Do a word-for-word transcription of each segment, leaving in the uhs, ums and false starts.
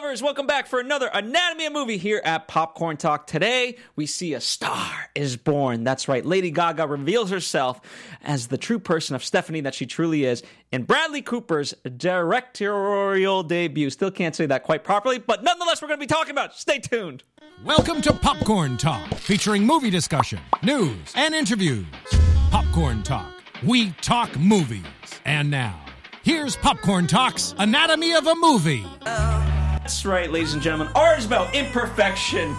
lovers, welcome back for another Anatomy of Movie here at Popcorn Talk. Today, we see a star is born. That's right, Lady Gaga reveals herself as the true person of Stephanie that she truly is in Bradley Cooper's directorial debut. Still can't say that quite properly, but nonetheless, we're going to be talking about it. Stay tuned. Welcome to Popcorn Talk, featuring movie discussion, news, and interviews. Popcorn Talk, we talk movies. And now, here's Popcorn Talk's Anatomy of a Movie. That's right, ladies and gentlemen. Art is about imperfection.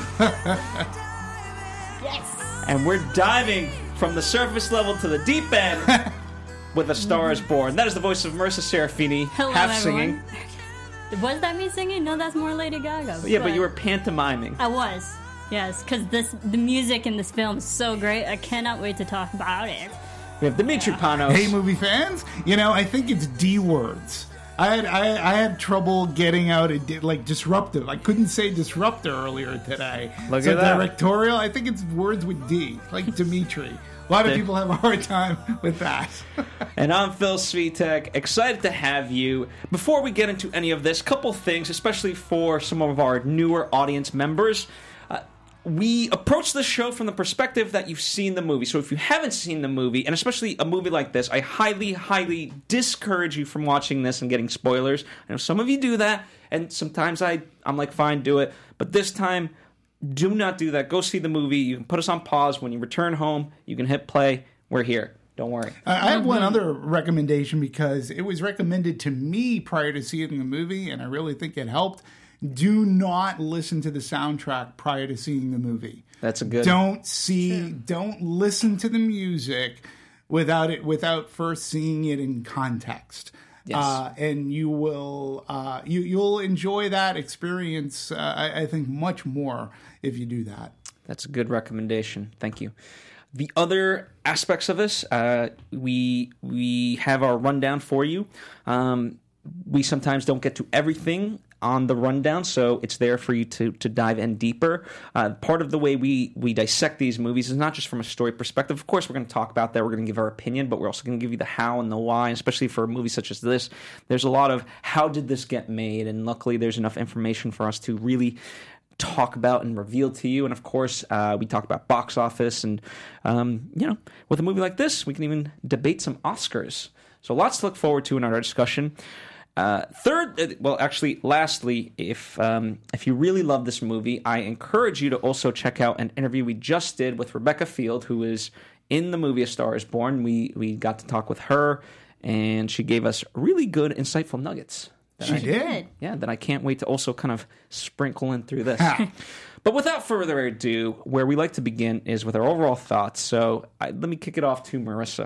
Yes. And we're diving from the surface level to the deep end with A Star is Born. That is the voice of Marissa Serafini, Hello, half everyone. singing. Was that me singing? No, that's more Lady Gaga. Yeah, but you were pantomiming. I was. Yes, because this the music in this film is so great. I cannot wait to talk about it. We have Dimitri Panos. Hey, movie fans. You know, I think it's D words. I had I, I had trouble getting out a di- like disruptive. I couldn't say disruptor earlier today. Look so at that. directorial, I think it's words with D, like Dimitri. A lot of people have a hard time with that. And I'm Phil Svitek, excited to have you. Before we get into any of this, couple things, especially for some of our newer audience members. Uh, we approach the show from the perspective that you've seen the movie. So if you haven't seen the movie, and especially a movie like this, I highly, highly discourage you from watching this and getting spoilers. I know some of you do that, and sometimes I, I'm like, fine, do it. But this time, do not do that. Go see the movie. You can put us on pause. When you return home, you can hit play. We're here. Don't worry. I I have one other recommendation because it was recommended to me prior to seeing the movie, and I really think it helped. Do not listen to the soundtrack prior to seeing the movie. That's a good. Don't see. Don't listen to the music without it without first seeing it in context. Yes. Uh, and you will uh, you you'll enjoy that experience. Uh, I, I think much more if you do that. That's a good recommendation. Thank you. The other aspects of this, uh, we we have our rundown for you. Um, we sometimes don't get to everything on the rundown, so it's there for you to to dive in deeper. Uh, part of the way we, we dissect these movies is not just from a story perspective. Of course, we're going to talk about that. We're going to give our opinion, but we're also going to give you the how and the why, especially for a movie such as this. There's a lot of how did this get made, and luckily there's enough information for us to really talk about and reveal to you. And of course, uh, we talk about box office, and um, you know, with a movie like this, we can even debate some Oscars. So lots to look forward to in our discussion. Uh, third, well, actually, lastly, if um, if you really love this movie, I encourage you to also check out an interview we just did with Rebecca Field, who is in the movie A Star is Born. We we got to talk with her, and she gave us really good, insightful nuggets. She I, did. Yeah, that I can't wait to also kind of sprinkle in through this. But without further ado, where we like to begin is with our overall thoughts. So I, let me kick it off to Marissa.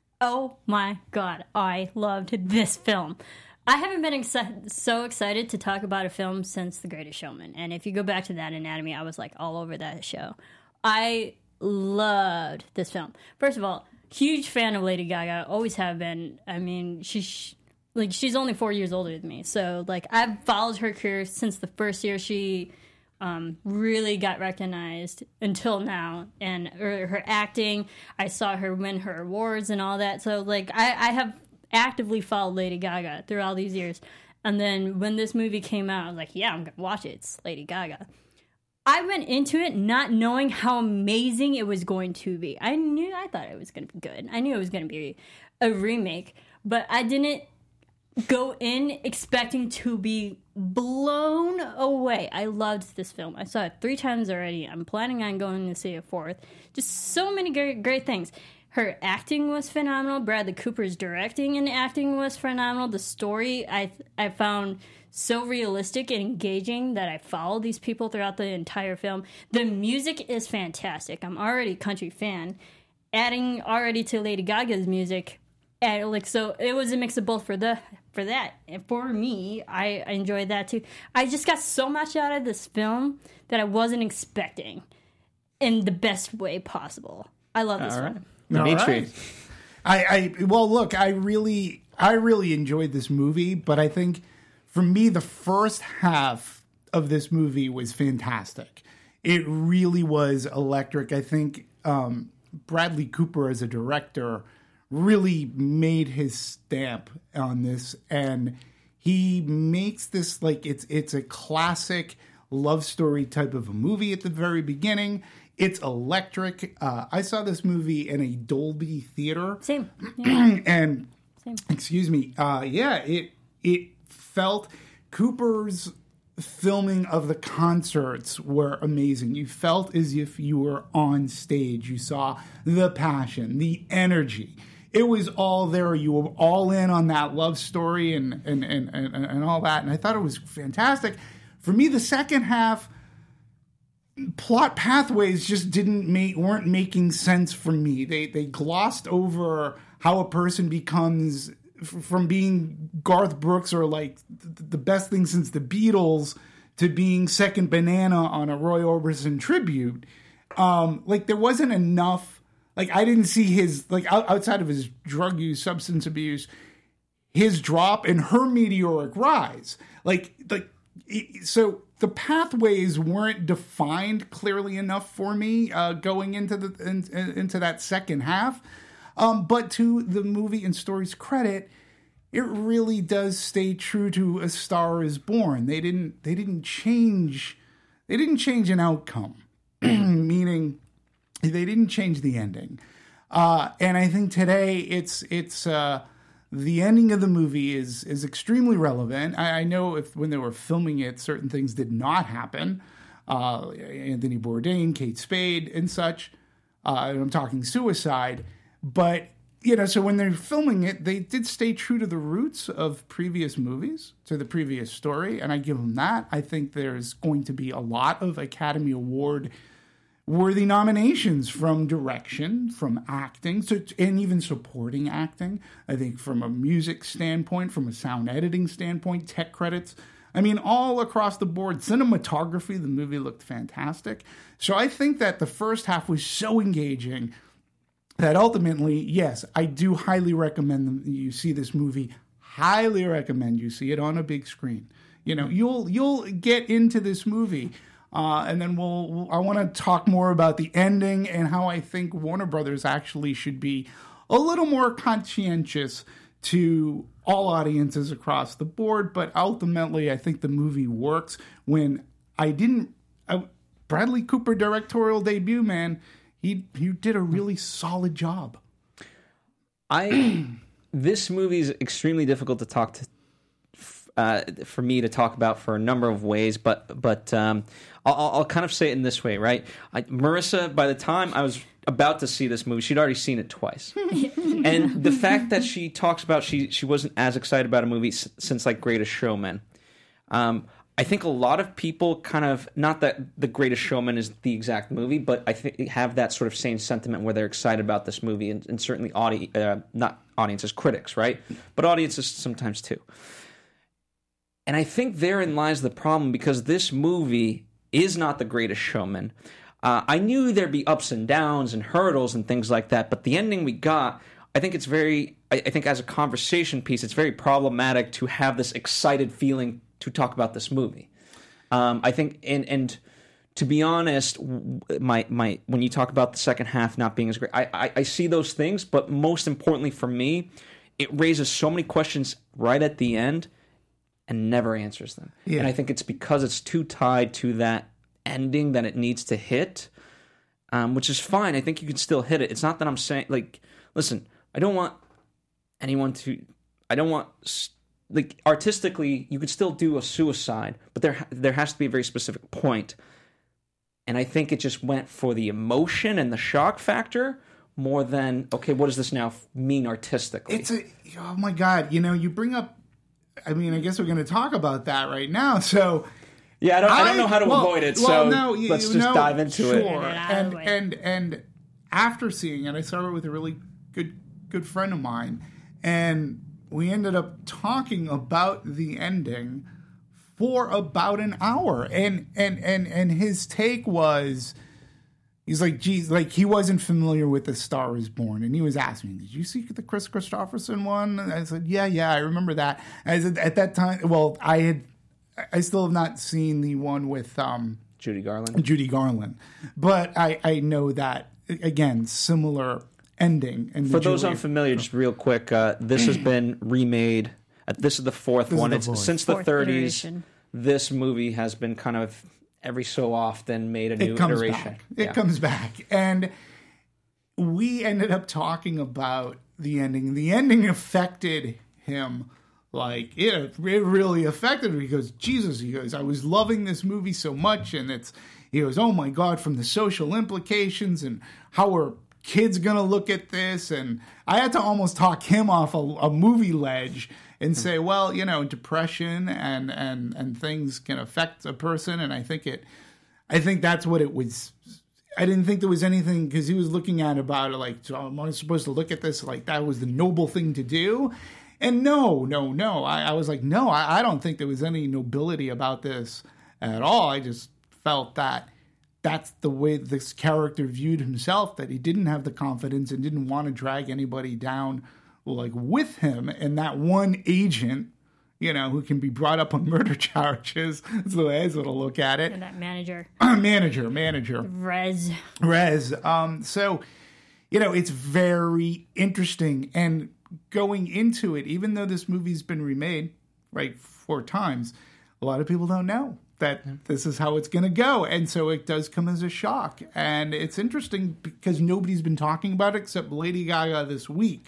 Oh my god, I loved this film. I haven't been exci- so excited to talk about a film since The Greatest Showman. And if you go back to that Anatomy, I was like all over that show. I loved this film. First of all, huge fan of Lady Gaga, always have been. I mean, she's like she's only four years older than me. So like I've followed her career since the first year she um, really got recognized until now. And her, her acting, I saw her win her awards and all that. So like I, I have actively followed Lady Gaga through all these years. And then when this movie came out, I was like, yeah, I'm going to watch it. It's Lady Gaga. I went into it not knowing how amazing it was going to be. I knew, I thought it was going to be good. I knew it was going to be a remake, but I didn't go in expecting to be blown away. I loved this film. I saw it three times already. I'm planning on going to see a fourth. Just so many great, great things. Her acting was phenomenal. Bradley Cooper's directing and acting was phenomenal. The story I I found so realistic and engaging that I followed these people throughout the entire film. The music is fantastic. I'm already a country fan. Adding already to Lady Gaga's music, add, like so it was a mix of both for the for that. And for me, I, I enjoyed that too. I just got so much out of this film that I wasn't expecting in the best way possible. I love this All film. right. All right. I, I well, look, I really, I really enjoyed this movie, but I think for me, the first half of this movie was fantastic. It really was electric. I think um, Bradley Cooper as a director really made his stamp on this, and He makes this like it's it's a classic love story type of a movie at the very beginning. It's electric. Uh, I saw this movie in a Dolby theater. Same. Yeah. and Same. excuse me. Uh, yeah, it it felt Cooper's filming of the concerts were amazing. You felt as if you were on stage. You saw the passion, the energy. It was all there. You were all in on that love story and and and and, and all that. And I thought it was fantastic. For me, the second half plot pathways just didn't make weren't making sense for me. They they glossed over how a person becomes from being Garth Brooks or like the best thing since the Beatles to being second banana on a Roy Orbison tribute. Um, like there wasn't enough. Like I didn't see his like outside of his drug use, substance abuse, his drop and her meteoric rise. Like like so the pathways weren't defined clearly enough for me uh, going into the in, into that second half. Um, but to the movie and story's credit, it really does stay true to A Star Is Born. They didn't they didn't change they didn't change an outcome, meaning they didn't change the ending. Uh, and I think today it's it's uh, the ending of the movie is is extremely relevant. I, I know if when they were filming it, certain things did not happen. Uh, Anthony Bourdain, Kate Spade, and such. Uh, and I'm talking suicide. But, you know, so when they're filming it, they did stay true to the roots of previous movies, to the previous story, and I give them that. I think there's going to be a lot of Academy Award worthy nominations from direction, from acting, so, and even supporting acting. I think from a music standpoint, from a sound editing standpoint, tech credits. I mean, all across the board. Cinematography, the movie looked fantastic. So I think that the first half was so engaging that ultimately, yes, I do highly recommend that you see this movie. Highly recommend you see it on a big screen. You know, you'll you'll get into this movie, uh, and then we'll. we'll I want to talk more about the ending and how I think Warner Brothers actually should be a little more conscientious to all audiences across the board. But ultimately, I think the movie works. When I didn't, I, Bradley Cooper directorial debut, man. He he did a really solid job. I this movie is extremely difficult to talk to uh, for me to talk about for a number of ways, but but um, I'll, I'll kind of say it in this way, right? I, Marissa, by the time I was about to see this movie, she'd already seen it twice, and the fact that she talks about she she wasn't as excited about a movie s- since like Greatest Showman. Um, I think a lot of people kind of, not that The Greatest Showman is the exact movie, but I think have that sort of same sentiment where they're excited about this movie, and, and certainly audi- uh, not audiences, critics, right? But audiences sometimes too. And I think therein lies the problem, because this movie is not The Greatest Showman. Uh, I knew there'd be ups and downs and hurdles and things like that, but the ending we got, I think it's very, I, I think as a conversation piece, it's very problematic to have this excited feeling to talk about this movie. Um, I think, and and to be honest, my my when you talk about the second half not being as great, I, I, I see those things, but most importantly for me, it raises so many questions right at the end and never answers them. Yeah. And I think it's because it's too tied to that ending that it needs to hit, um, which is fine. I think you can still hit it. It's not that I'm saying, like, listen, I don't want anyone to, I don't want... St- Like artistically, you could still do a suicide, but there there has to be a very specific point. And I think it just went for the emotion and the shock factor more than, okay, what does this now mean artistically? It's a, oh my God, you know, you bring up, I mean, I guess we're going to talk about that right now. So yeah, I don't, I, I don't know how to well, avoid it. Well, so no, you, let's you just know, dive into sure. it. And and and after seeing it, I saw it with a really good good friend of mine, and we ended up talking about the ending for about an hour. And and and and his take was, he's like, geez, like he wasn't familiar with The Star Is Born. And he was asking me, did you see the Chris Christopherson one? And I said, yeah, yeah, I remember that. I said, at that time, well, I had, I still have not seen the one with um, Judy Garland. Judy Garland. But I, I know that, again, similar ending. And for those Julia. unfamiliar, just real quick, uh, this has been remade Uh, this is the fourth This is one. the It's fourth. since the Fourth thirties. iteration. This movie has been kind of every so often made a new It comes iteration. back. It Yeah. comes back. And we ended up talking about the ending. The ending affected him. Like, it, it really affected him. He goes, Jesus, he goes, I was loving this movie so much. And it's, he goes, oh my God, from the social implications and how are kids going to look at this? And I had to almost talk him off a, a movie ledge and say, well, you know, depression and, and, and things can affect a person. And I think it, I think that's what it was. I didn't think there was anything, because he was looking at about it like, so am I supposed to look at this like that was the noble thing to do? And no, no, no. I, I was like, no, I, I don't think there was any nobility about this at all. I just felt that that's the way this character viewed himself, that he didn't have the confidence and didn't want to drag anybody down like with him. And that one agent, you know, who can be brought up on murder charges, that's the way I sort of look at it. And that manager, manager, manager. Rez. Rez. Um, so, you know, it's very interesting. And going into it, even though this movie's been remade, right, four times, a lot of people don't know that this is how it's going to go. And so it does come as a shock. And it's interesting because nobody's been talking about it except Lady Gaga this week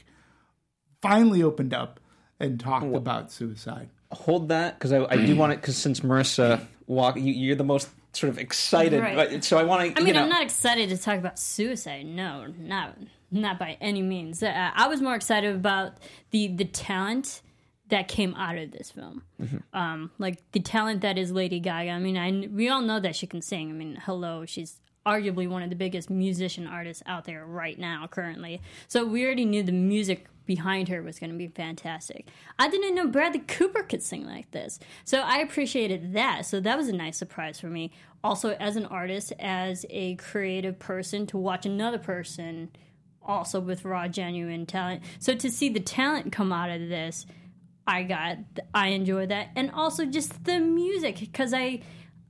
finally opened up and talked about suicide. Hold that, because I, I do want it, because since Marissa walk, you, you're the most sort of excited. Right. But, so I want to. I mean, you know, I'm not excited to talk about suicide. No, not not by any means. Uh, I was more excited about the the talent that came out of this film. Mm-hmm. Um, like the talent that is Lady Gaga. I mean, I we all know that she can sing. I mean, hello, she's arguably one of the biggest musician artists out there right now, currently. So we already knew the music behind her was going to be fantastic. I didn't know Bradley Cooper could sing like this. So I appreciated that. So that was a nice surprise for me. Also, as an artist, as a creative person, to watch another person also with raw, genuine talent. So to see the talent come out of this, I got, I enjoyed that. And also just the music, because I,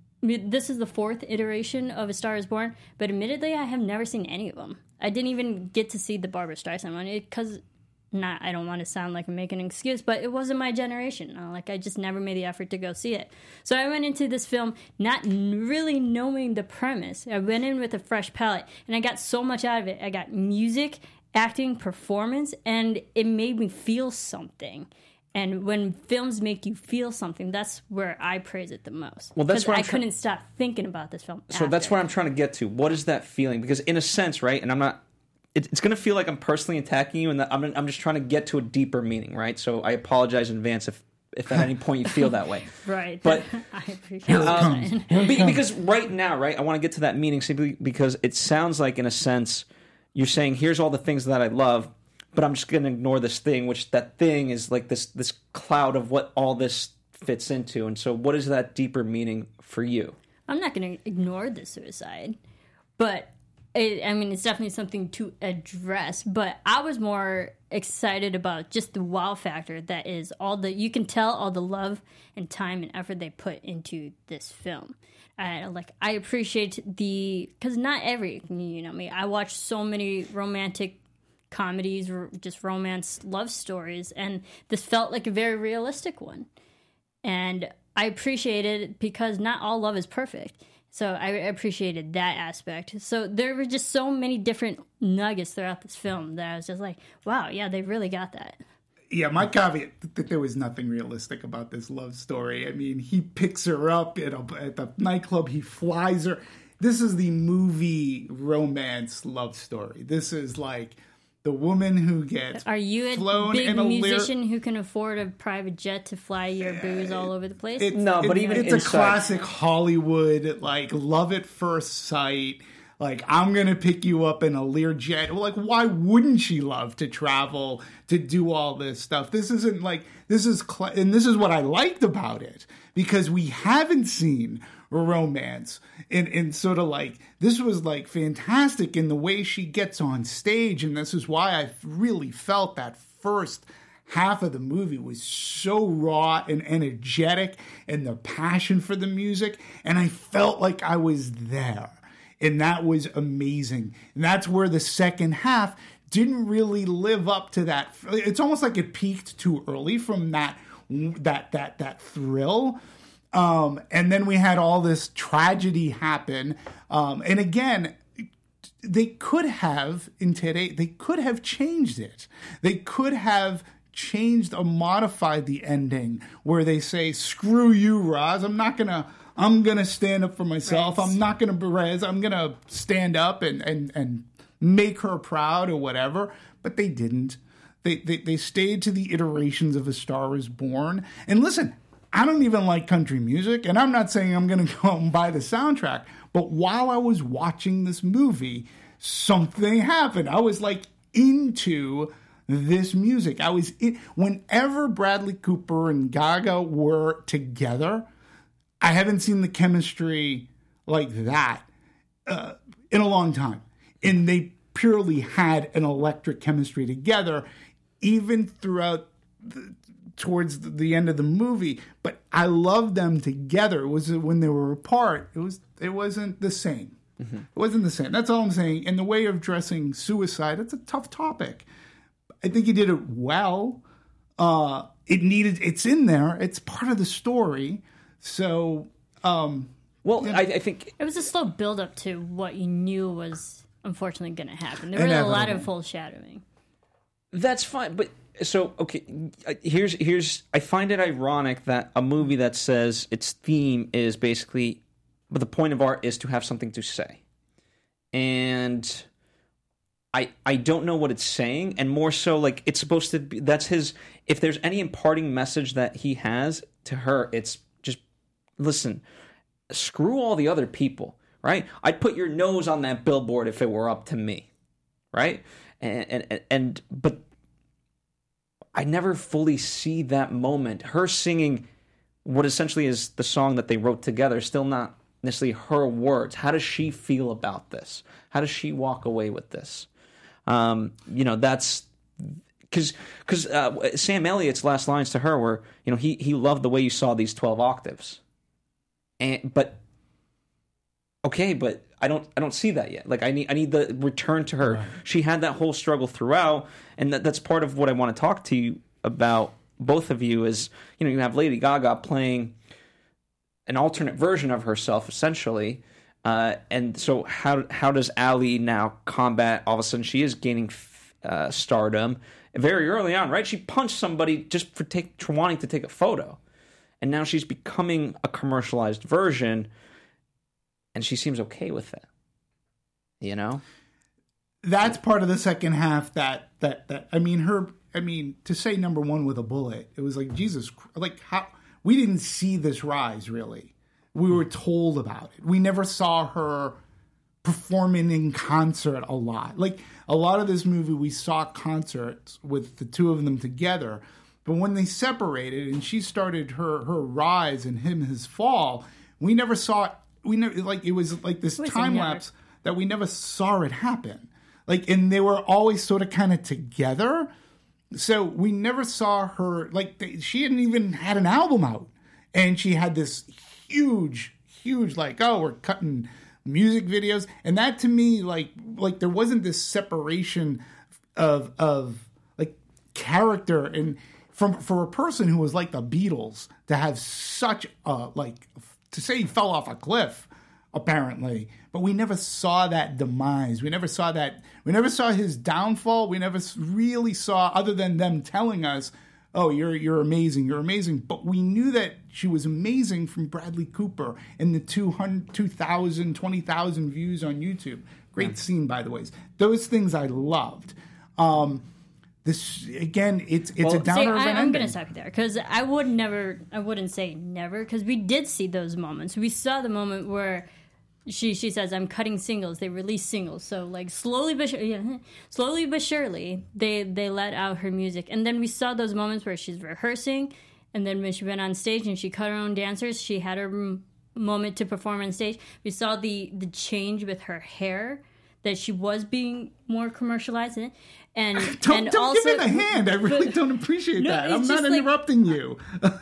this is the fourth iteration of A Star is Born, but admittedly, I have never seen any of them. I didn't even get to see the Barbra Streisand one, because not, I don't want to sound like I'm making an excuse, but it wasn't my generation. Uh, Like, I just never made the effort to go see it. So I went into this film not n- really knowing the premise. I went in with a fresh palette, and I got so much out of it. I got music, acting, performance, and it made me feel something. And when films make you feel something, that's where I praise it the most. Well, that's 'Cause what I I'm try- couldn't stop thinking about this film. So that's where I'm trying to get to. What is that feeling? Because in a sense, right, and I'm not, it, it's going to feel like I'm personally attacking you, and that I'm, I'm just trying to get to a deeper meaning, right? So I apologize in advance if, if at any point you feel that way. Right. But I appreciate um, that. be- because right now, right, I want to get to that meaning simply because it sounds like, in a sense, you're saying, here's all the things that I love, but I'm just going to ignore this thing, which that thing is like this this cloud of what all this fits into. And so what is that deeper meaning for you? I'm not going to ignore the suicide, but it, I mean, it's definitely something to address. But I was more excited about just the wow factor that is all the, you can tell all the love and time and effort they put into this film. Uh, like, I appreciate the, because not every, you know me, I watch so many romantic comedies, r- just romance love stories, and this felt like a very realistic one. And I appreciated it because not all love is perfect. So I appreciated that aspect. So there were just so many different nuggets throughout this film that I was just like, wow, yeah, they really got that. Yeah, my caveat that there was nothing realistic about this love story. I mean, he picks her up at, a, at the nightclub, he flies her. This is the movie romance love story. This is like the woman who gets Are you a flown big in a musician lyr- who can afford a private jet to fly your booze all over the place? It's, No, but it- even it's inside- a classic Hollywood, like, love at first sight. Like, I'm going to pick you up in a Learjet. Well, like, why wouldn't she love to travel, to do all this stuff? This isn't like, this is, cl- and this is what I liked about it, because we haven't seen romance. And, and sort of like, this was like fantastic in the way she gets on stage. And this is why I really felt that first half of the movie was so raw and energetic, and the passion for the music. And I felt like I was there. And that was amazing. And that's where the second half didn't really live up to that. It's almost like it peaked too early from that that that that thrill. Um, and then we had all this tragedy happen. Um, and again, they could have in today, they could have changed it. They could have changed or modified the ending where they say, "Screw you, Roz. I'm not gonna. I'm gonna stand up for myself. Right. I'm not gonna Perez. I'm gonna stand up and and and make her proud or whatever." But they didn't. They they they stayed to the iterations of A Star Is Born. And listen, I don't even like country music, and I'm not saying I'm going to go out and buy the soundtrack. But while I was watching this movie, something happened. I was like into this music. I was in, whenever Bradley Cooper and Gaga were together, I haven't seen the chemistry like that uh, in a long time. And they purely had an electric chemistry together, even throughout the, towards the end of the movie. But I loved them together. It was when they were apart, it was it wasn't the same. Mm-hmm. It wasn't the same. That's all I'm saying. And the way of addressing suicide, it's a tough topic. I think he did it well. Uh, it needed. It's in there. It's part of the story. So, um, well, you know, I, I think It was a slow build up to what you knew was unfortunately going to happen. There was a lot of foreshadowing. that's fine. But so, okay, here's here's. I find it ironic that a movie that says its theme is basically, but the point of art is to have something to say, and I I don't know what it's saying, and more so like it's supposed to be. That's his. If there's any imparting message that he has to her, it's just listen. Screw all the other people, right? I'd put your nose on that billboard if it were up to me, right? And and and but I never fully see that moment. Her singing what essentially is the song that they wrote together, still not necessarily her words. How does she feel about this? How does she walk away with this? Um, you know, that's because because uh, Sam Elliott's last lines to her were, you know, he he loved the way you saw these twelve octaves, and but okay, but I don't I don't see that yet. Like I need I need the return to her. Right. She had that whole struggle throughout, and that, that's part of what I want to talk to you about. Both of you is, you know, you have Lady Gaga playing an alternate version of herself, essentially. Uh, and so how how does Ally now combat, all of a sudden she is gaining uh, stardom very early on, right? She punched somebody just for, take, for wanting to take a photo. And now she's becoming a commercialized version, and she seems okay with it. You know? That's part of the second half that, that, that I mean, her... I mean, to say number one with a bullet, it was like, Jesus, like how we didn't see this rise, really. We were told about it. We never saw her performing in concert a lot. Like a lot of this movie, we saw concerts with the two of them together. But when they separated and she started her, her rise and him his fall, we never saw, we never, like, it was like this time lapse that we never saw it happen. Like, and they were always sort of kind of together. So we never saw her, like, they, she hadn't even had an album out. And she had this huge, huge, like, oh, we're cutting music videos. And that to me, like, like there wasn't this separation of, of like, character. And from for a person who was like the Beatles to have such a, like, to say he fell off a cliff, apparently. But we never saw that demise. We never saw that. We never saw his downfall. We never really saw, other than them telling us, oh, you're you're amazing, you're amazing. But we knew that she was amazing from Bradley Cooper and the two hundred, two thousand, twenty thousand views on YouTube. Great yeah. scene, by the way. Those things I loved. Um, this, again, it's it's well, a downer see, of an I, ending. I'm going to stop you there, because I would never, I wouldn't say never, because we did see those moments. We saw the moment where She she says, I'm cutting singles. They release singles. So, like, slowly but, yeah, slowly but surely, they, they let out her music. And then we saw those moments where she's rehearsing. And then when she went on stage and she cut her own dancers, she had her m- moment to perform on stage. We saw the, the change with her hair, that she was being more commercialized in it. And, don't and don't also, give me the hand. I really but, don't appreciate no, that. I'm not like, interrupting you.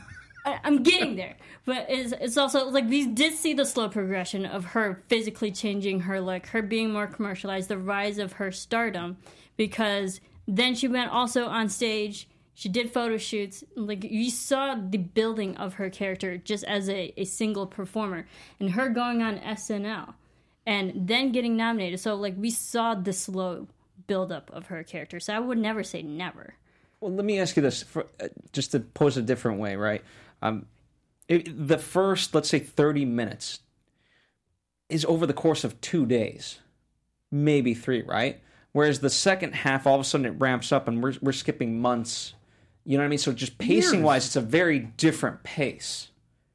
I, I'm getting there. But it's, it's also, like, we did see the slow progression of her physically changing her look, her being more commercialized, the rise of her stardom, because then she went also on stage She did photo shoots. Like, you saw the building of her character just as a, a single performer. And her going on S N L and then getting nominated. So, like, we saw the slow buildup of her character. So I would never say never. Well, let me ask you this, for, uh, just to pose a different way, right? Um, it, the first, let's say, thirty minutes is over the course of two days, maybe three, right? Whereas the second half, all of a sudden, it ramps up, and we're we're skipping months. You know what I mean? So just pacing wise, it's a very different pace.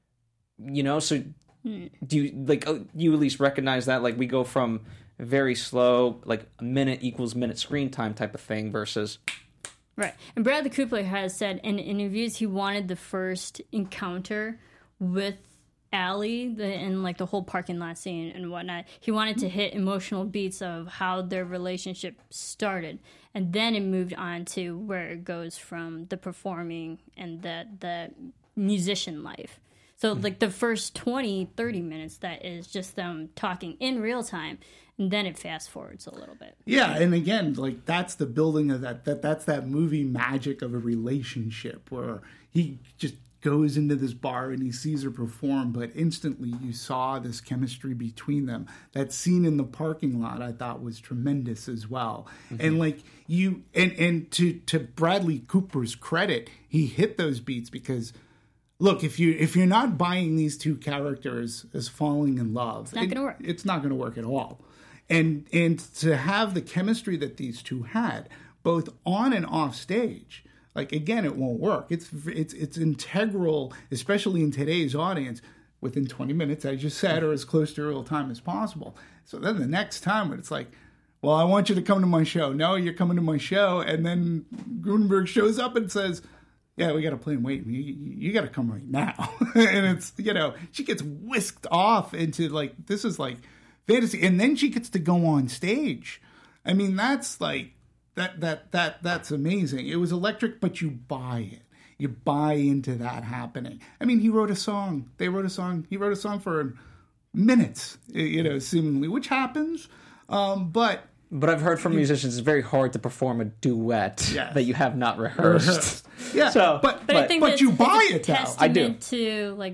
You know, so hmm. do you like oh, you at least recognize that? Like, we go from very slow, like a minute equals minute screen time type of thing, versus. Right. And Bradley Cooper has said in interviews he wanted the first encounter with Allie, the, and like the whole parking lot scene and whatnot. He wanted to hit emotional beats of how their relationship started, and then it moved on to where it goes from the performing and the the musician life. So like the first twenty, thirty minutes, that is just them talking in real time, and then it fast forwards a little bit. Yeah, and again, like that's the building of that. That that's that movie magic of a relationship where he just goes into this bar and he sees her perform, but instantly you saw this chemistry between them. That scene in the parking lot I thought was tremendous as well. Mm-hmm. And like you and and to to Bradley Cooper's credit, he hit those beats because look, if you if you're not buying these two characters as falling in love, it's not it, gonna work. It's not gonna work at all. And and to have the chemistry that these two had, both on and off stage, like, again, it won't work. It's it's it's integral, especially in today's audience, within twenty minutes, as you said, or as close to real time as possible. So then the next time when it's like, well, I want you to come to my show. No, you're coming to my show. And then Gruenberg shows up and says, yeah, we got to play and wait. You, you got to come right now. And it's, you know, she gets whisked off into like, this is like fantasy. And then she gets to go on stage. I mean, that's like, That that that that's amazing. It was electric, but you buy it. You buy into that happening. I mean, he wrote a song. They wrote a song. He wrote a song for minutes, you know, seemingly, which happens. Um, but but I've heard from musicians it's very hard to perform a duet yes. that you have not rehearsed. yeah, so, but but, but, I think but you buy it though. I do. To like.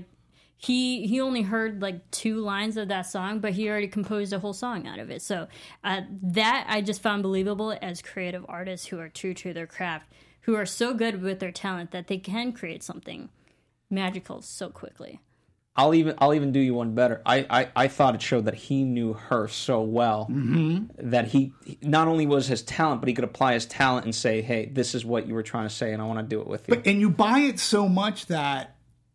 He he only heard like two lines of that song, but he already composed a whole song out of it. So uh, that I just found believable as creative artists who are true to their craft, who are so good with their talent that they can create something magical so quickly. I'll even I'll even do you one better. I, I, I thought it showed that he knew her so well mm-hmm. that he not only was his talent, but he could apply his talent and say, hey, this is what you were trying to say, and I want to do it with you. But, and you buy it so much that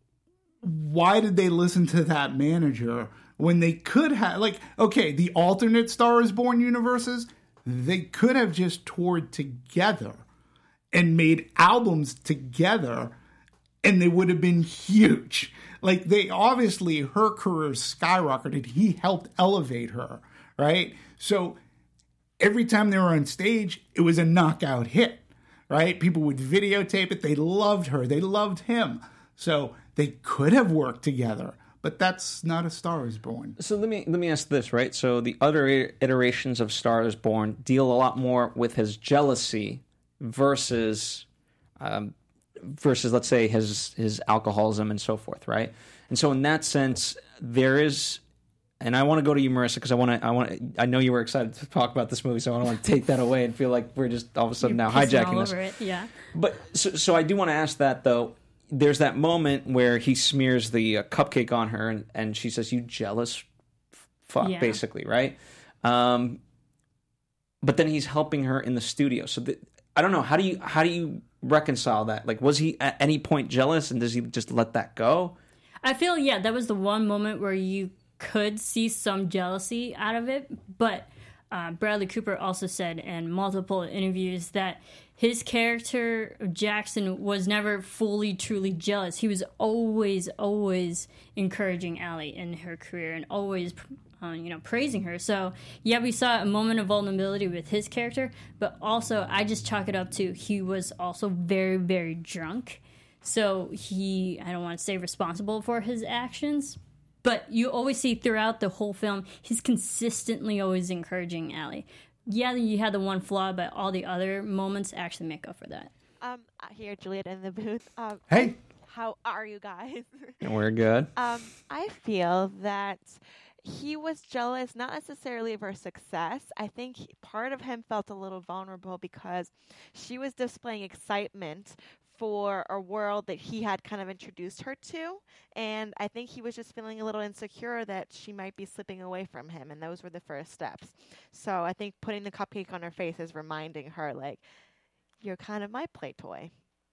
why did they listen to that manager when they could have, like, okay, the alternate Star is Born universes, they could have just toured together and made albums together, and they would have been huge. Like, they obviously, her career skyrocketed. He helped elevate her, right? So every time they were on stage, it was a knockout hit, right? People would videotape it. They loved her. They loved him. So they could have worked together, but that's not A Star is Born. So let me let me ask this, right? So the other iterations of Star is Born deal a lot more with his jealousy versus, um, versus let's say his his alcoholism and so forth, right? And so in that sense, there is, and I want to go to you, Marissa, because I want to I want to, I know you were excited to talk about this movie, so I don't want to take that away and feel like we're just all of a sudden You're now hijacking all this. over it. Yeah. But so so I do want to ask that though. There's that moment where he smears the uh, cupcake on her, and, and she says, "You jealous fuck," yeah. basically, right? Um, but then he's helping her in the studio. So the, I don't know. How do you how do you reconcile that? Like, was he at any point jealous, and does he just let that go? I feel yeah, that was the one moment where you could see some jealousy out of it, but uh, Bradley Cooper also said in multiple interviews that his character, Jackson, was never fully, truly jealous. He was always, always encouraging Allie in her career and always, uh, you know, praising her. So, yeah, we saw a moment of vulnerability with his character, but also I just chalk it up to he was also very, very drunk. So he, I don't want to say responsible for his actions, but you always see throughout the whole film, he's consistently always encouraging Allie. Yeah, you had the one flaw, but all the other moments actually make up for that. Um, here, Juliet in the booth. Um, Hey. How are you guys? We're good. um, I feel that he was jealous, not necessarily of her success. I think he, part of him felt a little vulnerable because she was displaying excitement for a world that he had kind of introduced her to. And I think he was just feeling a little insecure that she might be slipping away from him. And those were the first steps. So I think putting the cupcake on her face is reminding her, like, you're kind of my play toy.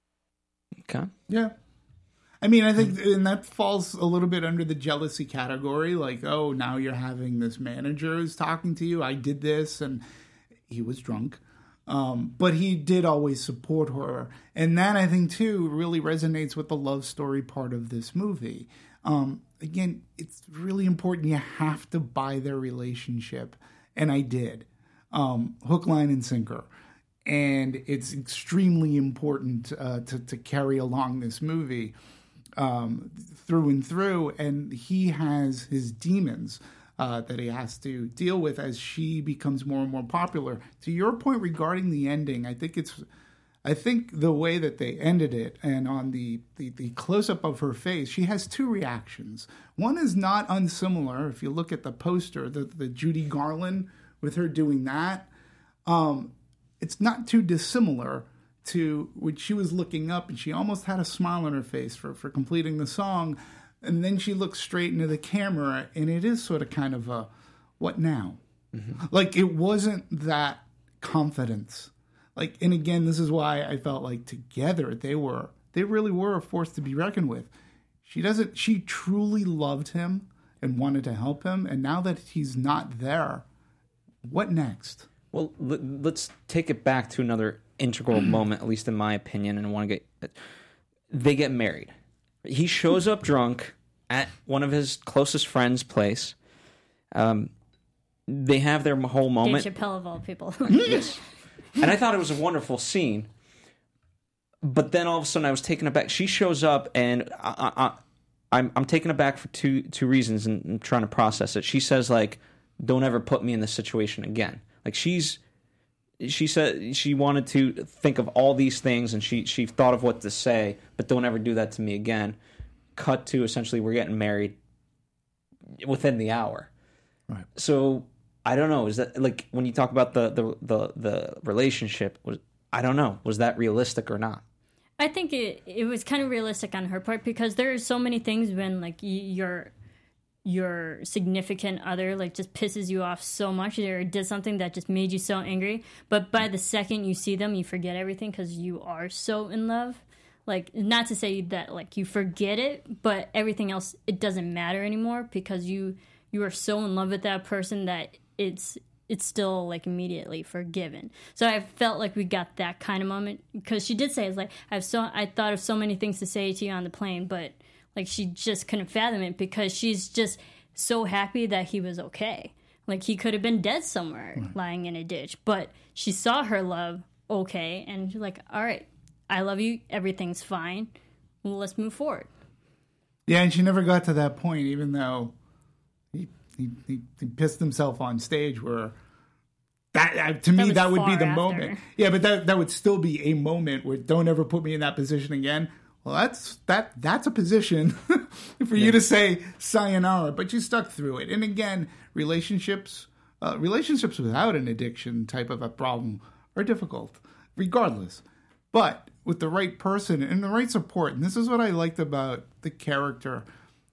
Okay. Yeah. I mean, I think, and that falls a little bit under the jealousy category. Like, oh, now you're having this manager who's talking to you. I did this, and he was drunk. Um, but he did always support her. And that, I think, too, really resonates with the love story part of this movie. Um, again, it's really important. You have to buy their relationship. And I did. Um, hook, line, and sinker. And it's extremely important uh, to, to carry along this movie. Um, through and through, and he has his demons uh, that he has to deal with as she becomes more and more popular. To your point regarding the ending, I think it's, I think the way that they ended it, and on the, the, the close-up of her face, she has two reactions. One is not unsimilar. If you look at the poster, the, the Judy Garland with her doing that, um, it's not too dissimilar to when she was looking up and she almost had a smile on her face for, for completing the song. And then she looks straight into the camera and it is sort of kind of a, what now? Mm-hmm. Like it wasn't that confidence. Like, and again, this is why I felt like together they were, they really were a force to be reckoned with. She doesn't, she truly loved him and wanted to help him. And now that he's not there, what next? Well, let's take it back to another integral moment, at least in my opinion, and I want to get... They get married. He shows up drunk at one of his closest friends' place. Um, they have their whole moment. Dave Chappelle of all people. Yes. And I thought it was a wonderful scene. But then all of a sudden I was taken aback. She shows up, and I, I, I'm, I'm taken aback for two two reasons, and I'm trying to process it. She says, like, don't ever put me in this situation again. Like, she's... She said she wanted to think of all these things, and she, she thought of what to say, but don't ever do that to me again. Cut to, essentially, we're getting married within the hour. Right. So, I don't know. Is that, like, when you talk about the, the, the, the relationship, was I don't know. Was that realistic or not? I think it, it was kind of realistic on her part, because there are so many things when, like, you're... your significant other like just pisses you off so much or did something that just made you so angry, but by the second you see them you forget everything because you are so in love. Like, not to say that like you forget it, but everything else, it doesn't matter anymore because you you are so in love with that person that it's it's still like immediately forgiven. So I felt like we got that kind of moment, because she did say, it's like, I've so I thought of so many things to say to you on the plane, but like, she just couldn't fathom it because she's just so happy that he was okay. Like, he could have been dead somewhere, right, lying in a ditch. But she saw her love okay, and she's like, all right, I love you. Everything's fine. Well, let's move forward. Yeah, and she never got to that point, even though he he, he, he pissed himself on stage where... That, uh, to that me, that would be the after. moment. Yeah, but that that would still be a moment where don't ever put me in that position again. Well, that's that that's a position for yeah. you to say sayonara, but you stuck through it. And again, relationships uh, relationships without an addiction type of a problem are difficult, regardless. But with the right person and the right support, and this is what I liked about the character,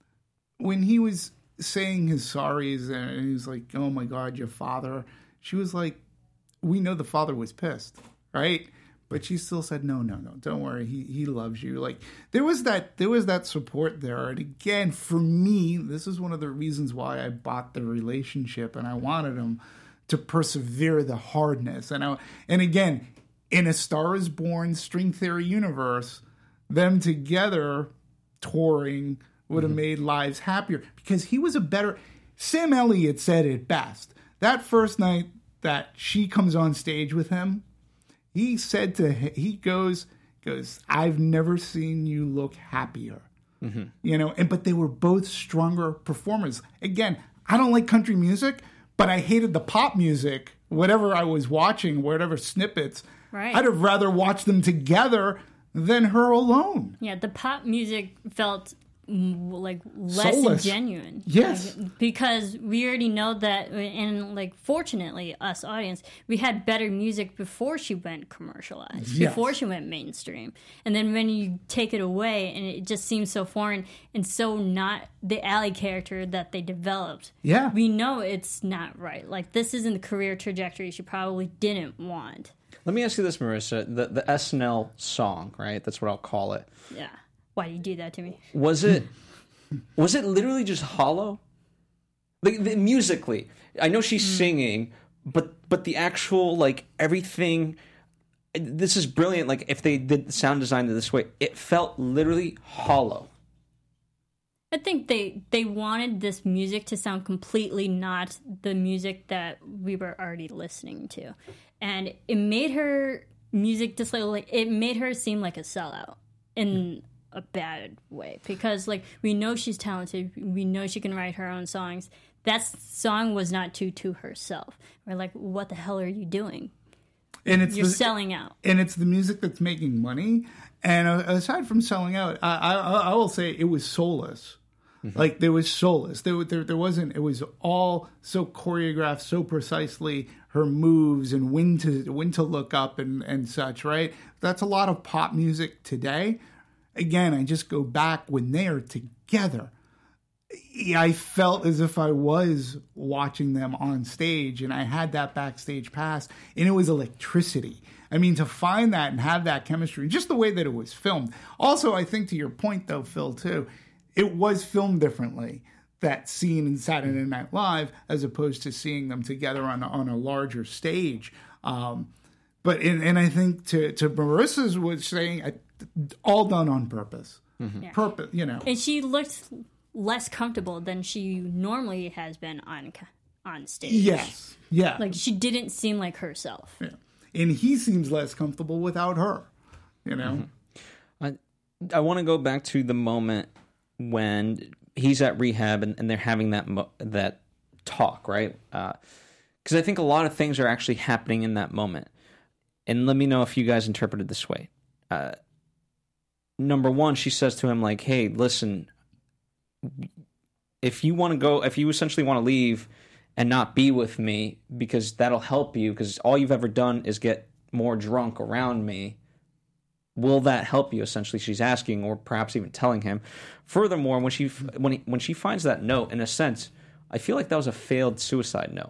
when he was saying his sorries and he was like, "Oh my God, your father," she was like, "We know the father was pissed, right?" But she still said, no, no, no, don't worry. He he loves you. Like, there was that there was that support there. And again, for me, this is one of the reasons why I bought the relationship, and I wanted him to persevere the hardness. And I, and again, in A Star Is Born string theory universe, them together touring would have mm-hmm. made lives happier, because he was a better... Sam Elliott said it best. That first night that she comes on stage with him, he said to he goes goes I've never seen you look happier, mm-hmm. you know. And but they were both stronger performers. Again, I don't like country music, but I hated the pop music. Whatever I was watching, whatever snippets, Right. I'd have rather watched them together than her alone. Yeah, the pop music felt mm, like less Soulless. genuine. Yes. Like, because we already know that, and like fortunately, us audience, we had better music before she went commercialized, Yes. before she went mainstream. And then when you take it away, and it just seems so foreign and so not the Allie character that they developed. Yeah. We know it's not right. Like, this isn't the career trajectory she probably didn't want. Let me ask you this, Marissa. The the S N L song, right? That's what I'll call it. Yeah. Why do you do that to me? Was it was it literally just hollow? Like the, musically, I know she's Mm. singing, but but the actual like everything. This is brilliant. Like if they did the sound design this way, it felt literally hollow. I think they they wanted this music to sound completely not the music that we were already listening to, and it made her music just like, like it made her seem like a sellout in a bad way, because like we know she's talented, we know she can write her own songs. That song was not to to herself. We're like, what the hell are you doing? And it's You're the, selling out. and it's the music that's making money. And uh, aside from selling out, I, I, I will say it was soulless. Mm-hmm. Like there was soulless. There, there, there wasn't. It was all so choreographed, so precisely. Her moves and when to when to look up and and such. Right. That's a lot of pop music today. Again, I just go back when they are together. I felt as if I was watching them on stage, and I had that backstage pass, and it was electricity. I mean, to find that and have that chemistry, just the way that it was filmed. Also, I think to your point, though, Phil, too, it was filmed differently, that scene in Saturday Night Live, as opposed to seeing them together on, on a larger stage. Um, but and, and I think to, to Marissa's was saying, all done on purpose. Mm-hmm. Yeah. Purpose, you know. And she looked less comfortable than she normally has been on on stage. Yes. Yeah. Like, she didn't seem like herself. Yeah. And he seems less comfortable without her, you know? Mm-hmm. I, I want to go back to the moment when he's at rehab and, and they're having that mo- that talk, right? Because uh, I think a lot of things are actually happening in that moment. And let me know if you guys interpret it this way. Uh, number one, she says to him, like, hey, listen, if you want to go, if you essentially want to leave and not be with me, because that'll help you, because all you've ever done is get more drunk around me, will that help you? Essentially, she's asking, or perhaps even telling him. Furthermore, when she when he, when she finds that note, in a sense, I feel like that was a failed suicide note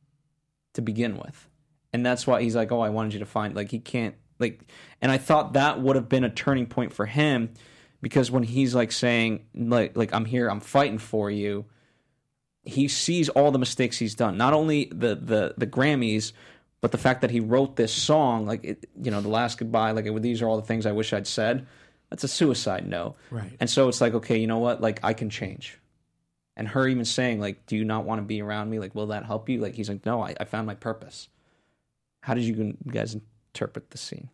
to begin with, and that's why he's like, "Oh, I wanted you to find." Like he can't like, and I thought that would have been a turning point for him, because when he's like saying, "Like, like I'm here, I'm fighting for you," he sees all the mistakes he's done. Not only the the the Grammys, but the fact that he wrote this song, like, it, you know, the last goodbye, like, these are all the things I wish I'd said. That's a suicide note. Right. And so it's like, okay, you know what? Like, I can change. And her even saying, like, do you not want to be around me? Like, will that help you? Like, he's like, no, I, I found my purpose. How did you guys interpret the scene?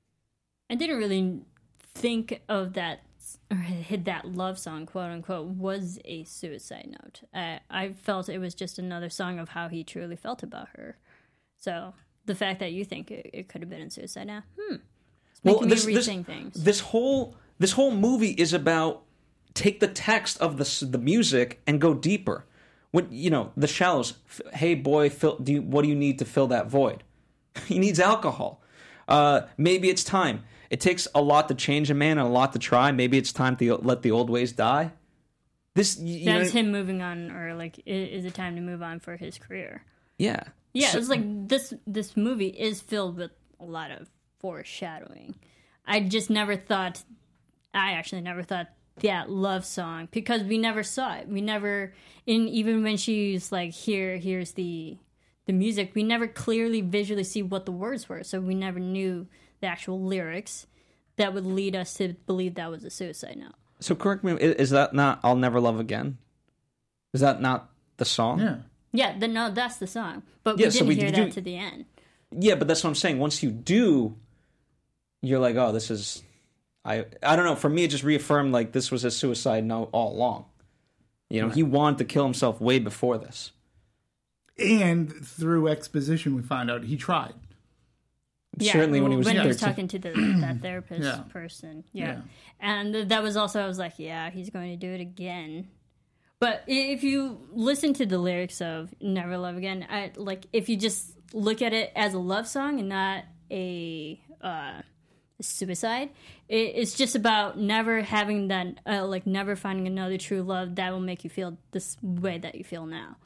I didn't really think of that, or hit that love song, quote unquote, was a suicide note. I, I felt it was just another song of how he truly felt about her. So the fact that you think it, it could have been in suicide now, hmm, it's making well, this, me this, rethink things. This whole this whole movie is about take the text of the the music and go deeper. When you know the Shallows, hey boy, fill, do you, what do you need to fill that void? He needs alcohol. Uh, maybe it's time. It takes a lot to change a man and a lot to try. Maybe it's time to let the old ways die. This you That's know, him moving on, or like, is it time to move on for his career? Yeah. Yeah, So- it's like this this movie is filled with a lot of foreshadowing. I just never thought, I actually never thought that love song, because we never saw it. We never, in even when she's like, here, here's the the music, we never clearly visually see what the words were, so we never knew the actual lyrics that would lead us to believe that was a suicide note. So correct me, i- is that not I'll Never Love Again? Is that not the song? Yeah. Yeah, the, no, that's the song, but Yeah, we so didn't we hear do- that to the end. Yeah, but that's what I'm saying. Once you do, you're like, oh, this is, I I don't know. For me, it just reaffirmed like this was a suicide note all along. You know, Right. he wanted to kill himself way before this. And through exposition, we find out he tried. Yeah, certainly when he was when he was thirteen. talking to the, that therapist Yeah. person. Yeah. Yeah. And that was also, I was like, yeah, he's going to do it again. But if you listen to the lyrics of Never Love Again, I, like if you just look at it as a love song and not a uh, suicide, it, it's just about never having that, uh, like never finding another true love that will make you feel this way that you feel now.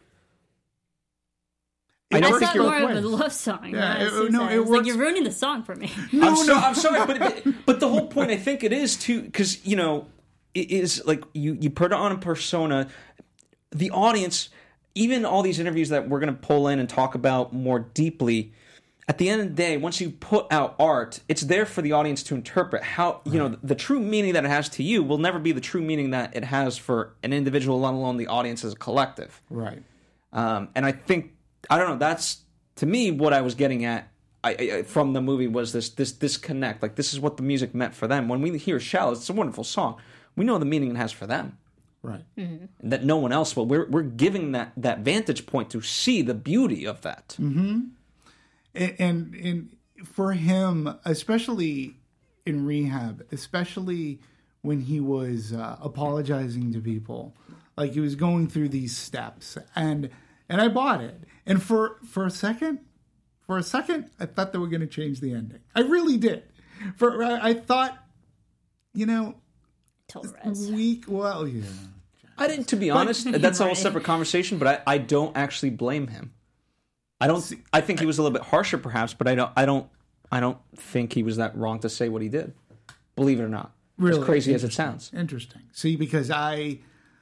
I That's don't think not you're more both of a ways. love song. Yeah, not a it- suicide. no, it It's like works- you're ruining the song for me. I'm, so, I'm sorry, but it, but the whole point I think it is too, because you know, it is like you you put on a persona, the audience, even all these interviews that we're going to pull in and talk about more deeply. At the end of the day, once you put out art, it's there for the audience to interpret. How you know the, the true meaning that it has to you will never be the true meaning that it has for an individual, let alone the audience as a collective. Right. Um, and I think I don't know. That's to me what I was getting at I, I, from the movie was this this disconnect. Like this is what the music meant for them. When we hear "Shallow," it's a wonderful song. We know the meaning it has for them. Right. Mm-hmm. That no one else will. We're we're giving that that vantage point to see the beauty of that. Mm-hmm. And, and and for him, especially in rehab, especially when he was uh, apologizing to people, like he was going through these steps, and and I bought it. And for for a second, for a second, I thought they were going to change the ending. I really did. For I, I thought, you know, Total Res. weak. Well, yeah. I didn't. To be honest, that's a whole Right. separate conversation. But I, I don't actually blame him. I don't. I think he was a little bit harsher, perhaps, but I don't. I don't. I don't think he was that wrong to say what he did. Believe it or not, Really as crazy as it interesting. sounds. Interesting. See, because I,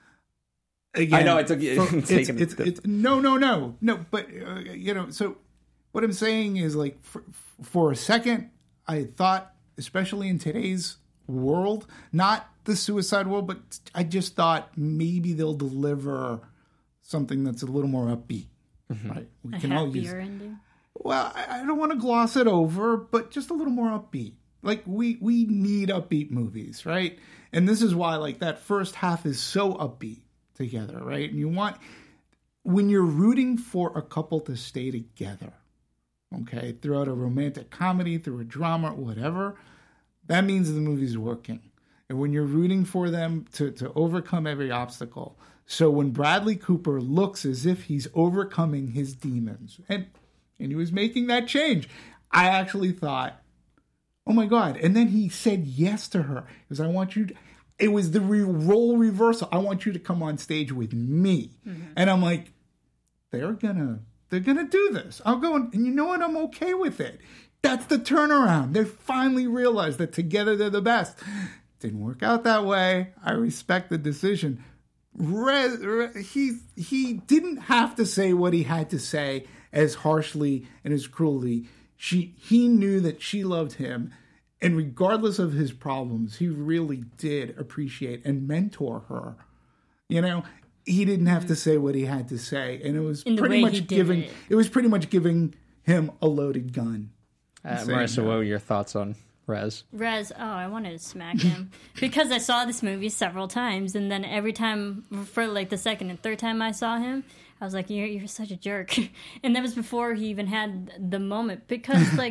again, I know, I took you- for- it's, taking it's, it. it's, no, no, no, no. But uh, you know, so what I'm saying is, like, for, for a second, I thought, especially in today's world, not the suicide world, but I just thought maybe they'll deliver something that's a little more upbeat. Mm-hmm. Right? We A can all use. happier ending. Well, I, I don't want to gloss it over, but just a little more upbeat. Like we we need upbeat movies, right? And this is why like that first half is so upbeat together, right? And you want when you're rooting for a couple to stay together, okay, throughout a romantic comedy, through a drama, whatever, that means the movie's working. And when you're rooting for them to, to overcome every obstacle. So when Bradley Cooper looks as if he's overcoming his demons, and and he was making that change, I actually thought, oh my God. And then he said yes to her. Because I want you to, it was the re- role reversal. I want you to come on stage with me. Mm-hmm. And I'm like, they're gonna, they're gonna do this. I'll go and, and you know what? I'm okay with it. That's the turnaround. They finally realized that together they're the best. Didn't work out that way. I respect the decision. Re- re- he he didn't have to say what he had to say as harshly and as cruelly. She he knew that she loved him, and regardless of his problems, he really did appreciate and mentor her. You know, he didn't have to say what he had to say, and it was In the pretty way much he did giving it. it was pretty much giving him a loaded gun. Uh, Saying Marissa, no. what were your thoughts on Rez? Rez, oh, I wanted to smack him because I saw this movie several times, and then every time, for like the second and third time I saw him, I was like, "You're you're such a jerk," and that was before he even had the moment because like,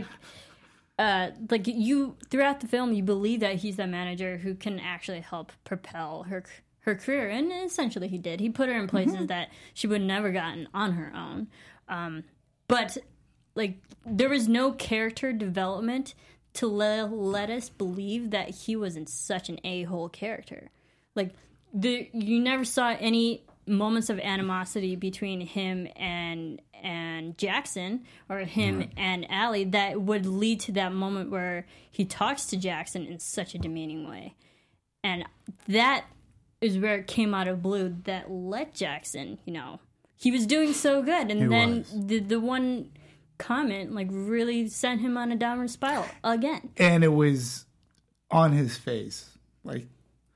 uh, like you throughout the film, you believe that he's that manager who can actually help propel her her career, and essentially he did. He put her in places mm-hmm. that she would never gotten on her own, um, but like there was no character development to let, let us believe that he wasn't such an a-hole character. Like, the, you never saw any moments of animosity between him and and Jackson, or him right. and Allie, that would lead to that moment where he talks to Jackson in such a demeaning way. And that is where it came out of blue that let Jackson, you know, he was doing so good. And he then was. the the one comment like really sent him on a downward spiral again, and it was on his face. Like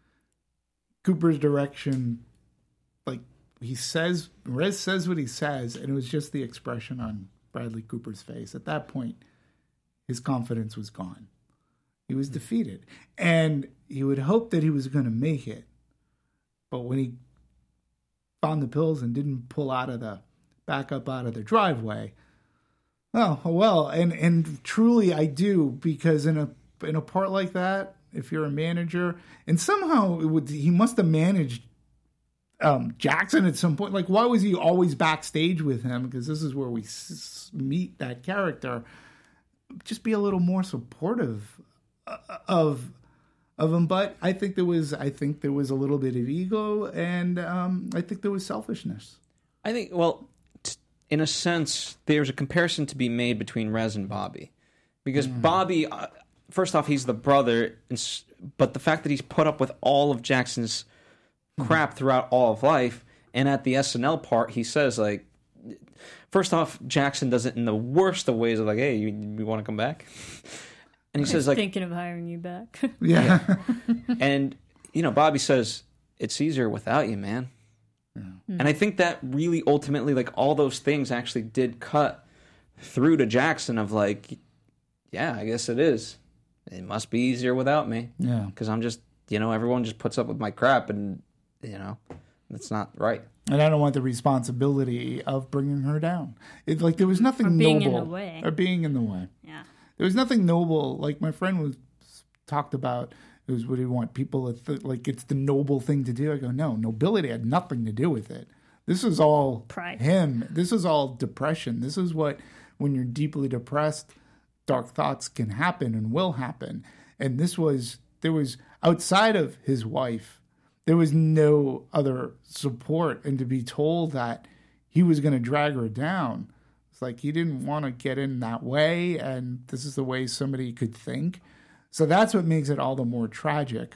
Cooper's direction, like he says, Rez says what he says, and it was just the expression on Bradley Cooper's face. At that point, his confidence was gone. He was defeated, and he would hope that he was going to make it, but when he found the pills and didn't pull out of the back up out of the driveway, Oh well, and and truly I do, because in a in a part like that, if you're a manager, and somehow it would, he must have managed um, Jackson at some point. Like, why was he always backstage with him? Because this is where we s- meet that character. Just be a little more supportive of of him. But I think there was I think there was a little bit of ego, and um, I think there was selfishness. I think, well, t- in a sense, there's a comparison to be made between Rez and Bobby. Because mm. Bobby, uh, first off, he's the brother, but the fact that he's put up with all of Jackson's mm. crap throughout all of life, and at the S N L part, he says, like, first off, Jackson does it in the worst of ways of, like, hey, you, you want to come back? And he I'm says, like... thinking of hiring you back. Yeah. yeah. And, you know, Bobby says, it's easier without you, man. Yeah. And I think that really ultimately, like, all those things actually did cut through to Jackson of, like, yeah, I guess it is. It must be easier without me. Yeah. Because I'm just, you know, everyone just puts up with my crap, and, you know, that's not right. And I don't want the responsibility of bringing her down. It, like, there was nothing or being noble. in the way. Or being in the way. Yeah. There was nothing noble. Like, my friend was talked about, it was, what do you want? People, th- like, it's the noble thing to do. I go, no, nobility had nothing to do with it. This is all pride. Him. This is all depression. This is what, when you're deeply depressed, dark thoughts can happen and will happen. And this was, there was, outside of his wife, there was no other support. And to be told that he was going to drag her down, it's like he didn't want to get in that way. And this is the way somebody could think. So that's what makes it all the more tragic.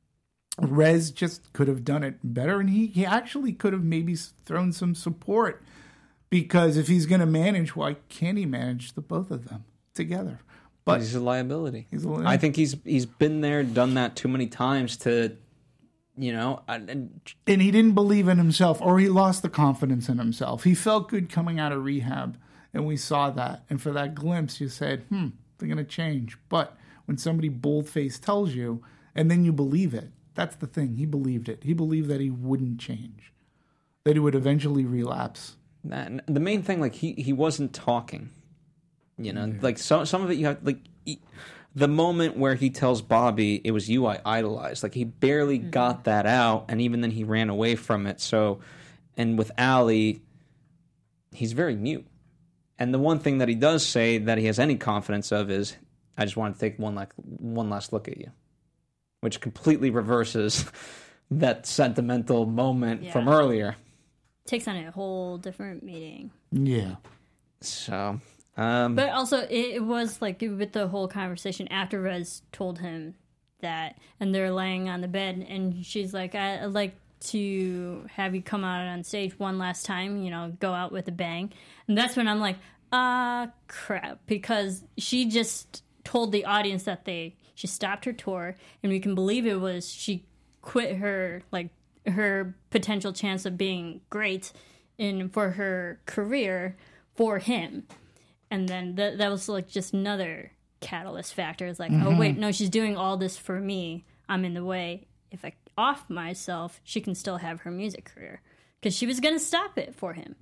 Rez just could have done it better, and he, he actually could have maybe thrown some support, because if he's going to manage, why can't he manage the both of them together? But he's a liability. He's a li- I think he's he's been there, done that too many times to, you know, and, and he didn't believe in himself, or he lost the confidence in himself. He felt good coming out of rehab, and we saw that. And for that glimpse, you said, "Hmm, they're going to change." But when somebody bold-faced tells you, and then you believe it. That's the thing. He believed it. He believed that he wouldn't change, that he would eventually relapse. That, the main thing, like, he, he wasn't talking. You know, yeah. like, so, some of it you have, like, he, the moment where he tells Bobby, it was you I idolized. Like, he barely mm-hmm. got that out, and even then he ran away from it. So, and with Allie, he's very mute. And the one thing that he does say that he has any confidence of is, I just want to take one like one last look at you, which completely reverses that sentimental moment yeah. from earlier. Takes on a whole different meaning. Yeah. So, um, but also it, it was like with the whole conversation after Rez told him that, and they're laying on the bed, and she's like, I, "I'd like to have you come out on stage one last time. You know, go out with a bang." And that's when I'm like, "Ah, uh, crap," because she just told the audience that they she stopped her tour, and we can believe it was she quit her like her potential chance of being great in for her career for him, and then th- that was like just another catalyst factor. It's like, mm-hmm. oh wait, no, she's doing all this for me. I'm in the way. If I off myself, she can still have her music career, because she was going to stop it for him.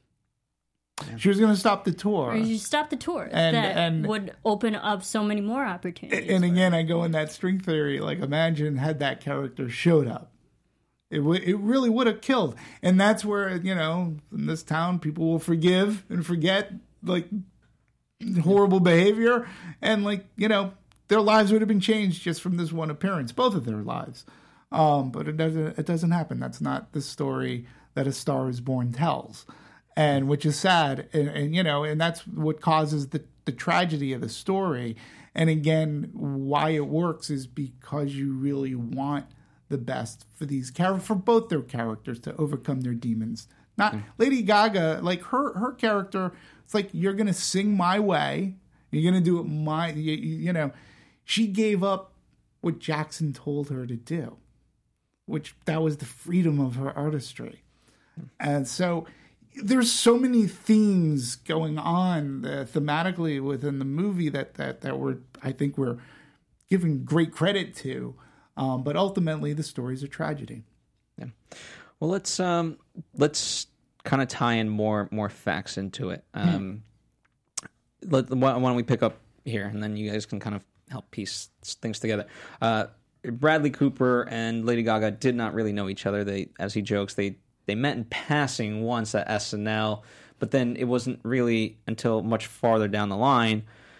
She was going to stop the tour. Or you stop the tour. And, that and, would open up so many more opportunities. And again, I go in that string theory. Like, imagine had that character showed up. It would. It really would have killed. And that's where, you know, in this town, people will forgive and forget, like, horrible behavior. And, like, you know, their lives would have been changed just from this one appearance. Both of their lives. Um, but it doesn't. It doesn't happen. That's not the story that A Star Is Born tells. And which is sad, and, and you know, and that's what causes the, the tragedy of the story. And again, why it works is because you really want the best for these char- for both their characters to overcome their demons. Not mm. Lady Gaga, like her her character. It's like, you're gonna sing my way, you're gonna do it my, you, you know. She gave up what Jackson told her to do, which that was the freedom of her artistry, mm. and so. There's so many themes going on uh, thematically within the movie that, that, that we're, I think we're giving great credit to. Um, but ultimately, the story's a tragedy. Yeah. Well, let's um, let's kind of tie in more more facts into it. Um, let, why don't we pick up here, and then you guys can kind of help piece things together. Uh, Bradley Cooper and Lady Gaga did not really know each other. They, as he jokes, they they met in passing once at S N L, but then it wasn't really until much farther down the line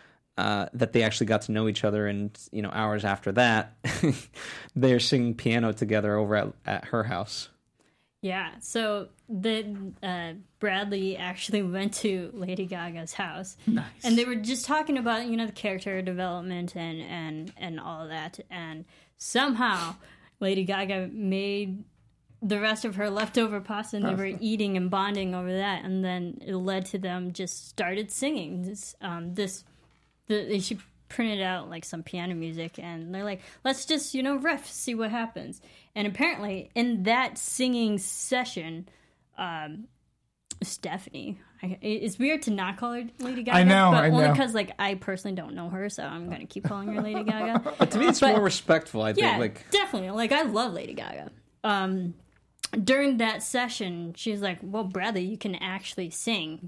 uh, that they actually got to know each other. And you know, hours after that, they're singing piano together over at, at her house. Yeah, so the uh, Bradley actually went to Lady Gaga's house, Nice. and they were just talking about you know the character development and and and all of that, and somehow Lady Gaga made the rest of her leftover pasta, and they were eating and bonding over that, and then it led to them just started singing this um, this the she printed out like some piano music, and they're like, let's just you know riff, see what happens. And apparently, in that singing session, um, Stephanie, I, it's weird to not call her Lady Gaga. I know, but I only know. because like I personally don't know her, so I'm gonna keep calling her Lady Gaga. But to me, it's But- more respectful. I think. Yeah, Like, definitely. Like I love Lady Gaga. Um, during that session, she's like, "Well, Bradley, you can actually sing.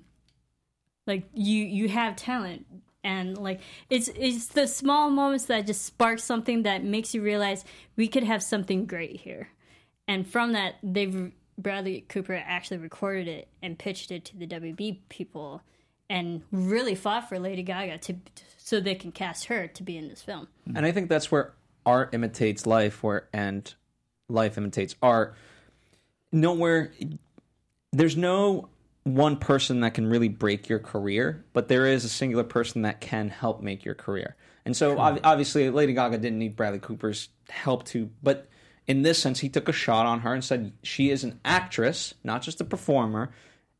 Like you, you have talent." And like it's it's the small moments that just spark something that makes you realize we could have something great here. And from that, they've Bradley Cooper actually recorded it and pitched it to the W B people, and really fought for Lady Gaga to so they can cast her to be in this film. and I think that's where art imitates life, where and life imitates art. Nowhere, there's no one person that can really break your career, but there is a singular person that can help make your career. And so ob- obviously Lady Gaga didn't need Bradley Cooper's help to, but in this sense, he took a shot on her and said she is an actress, not just a performer,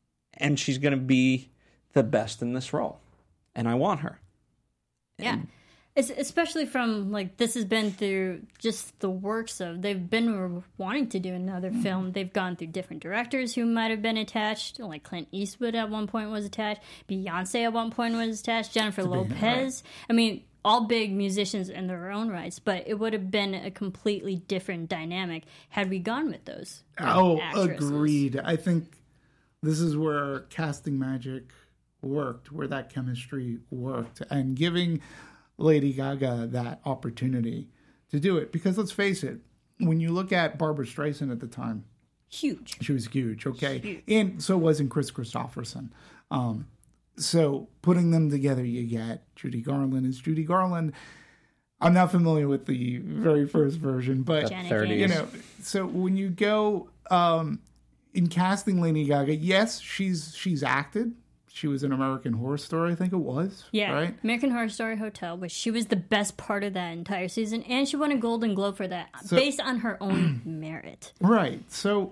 and she's going to be the best in this role. And I want her. Yeah. It's, especially from, like, this has been through just the works of, they've been wanting to do another film. They've gone through different directors who might have been attached, like Clint Eastwood at one point was attached, Beyonce at one point was attached, Jennifer Lopez. I mean, all big musicians in their own rights, but it would have been a completely different dynamic had we gone with those. like, Oh, actresses. agreed. I think this is where casting magic worked, where that chemistry worked, and giving Lady Gaga that opportunity to do it. Because let's face it, when you look at Barbara Streisand at the time, Huge. she was huge, okay? And so wasn't Chris Christopherson. Um, so putting them together, you get Judy Garland as Judy Garland. I'm not familiar with the very first version, but Janet thirties. you James. know, so when you go um, in casting Lady Gaga, yes, she's she's acted. She was in American Horror Story, I think it was. Yeah, Right? American Horror Story Hotel, which she was the best part of that entire season, and she won a Golden Globe for that, So- based on her own merit. Right. So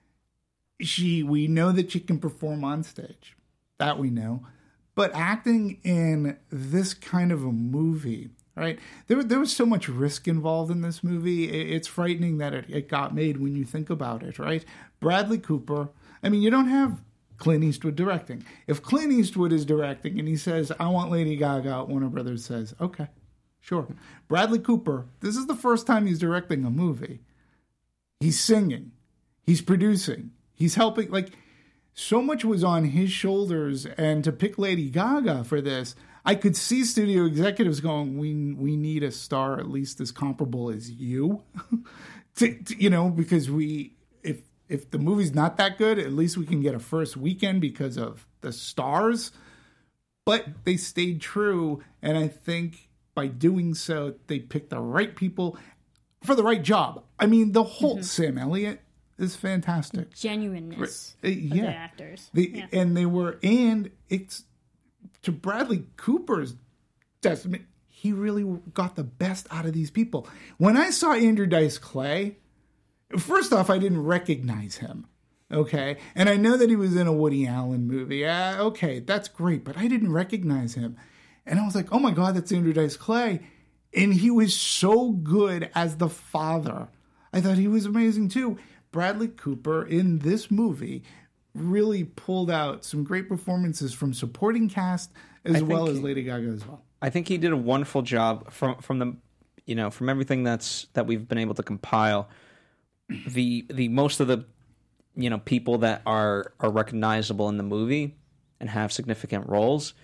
she we know that she can perform on stage. That we know. But acting in this kind of a movie, right? There there was so much risk involved in this movie. It- It's frightening that it, it got made when you think about it, right? Bradley Cooper. I mean, you don't have Clint Eastwood directing. If Clint Eastwood is directing and he says, I want Lady Gaga, Warner Brothers says, okay, sure. Bradley Cooper, this is the first time he's directing a movie. He's singing. He's producing. He's helping. Like, so much was on his shoulders. And to pick Lady Gaga for this, I could see studio executives going, we we need a star at least as comparable as you. to, to, you know, because we, if if the movie's not that good, at least we can get a first weekend because of the stars. But they stayed true. And I think by doing so, they picked the right people for the right job. I mean, the whole Mm-hmm. Sam Elliott is fantastic. Genuineness Uh, of yeah. the actors. They, Yeah. And they were, and it's to Bradley Cooper's testament, he really got the best out of these people. When I saw Andrew Dice Clay, first off, I didn't recognize him. Okay. And I know that he was in a Woody Allen movie. Uh, okay, that's great, but I didn't recognize him. And I was like, oh my God, that's Andrew Dice Clay. And he was so good as the father. I thought he was amazing too. Bradley Cooper in this movie really pulled out some great performances from supporting cast as I well think- as Lady Gaga as well. I think he did a wonderful job from from the you know from everything that's that we've been able to compile. The the most of the you know people that are are recognizable in the movie and have significant roles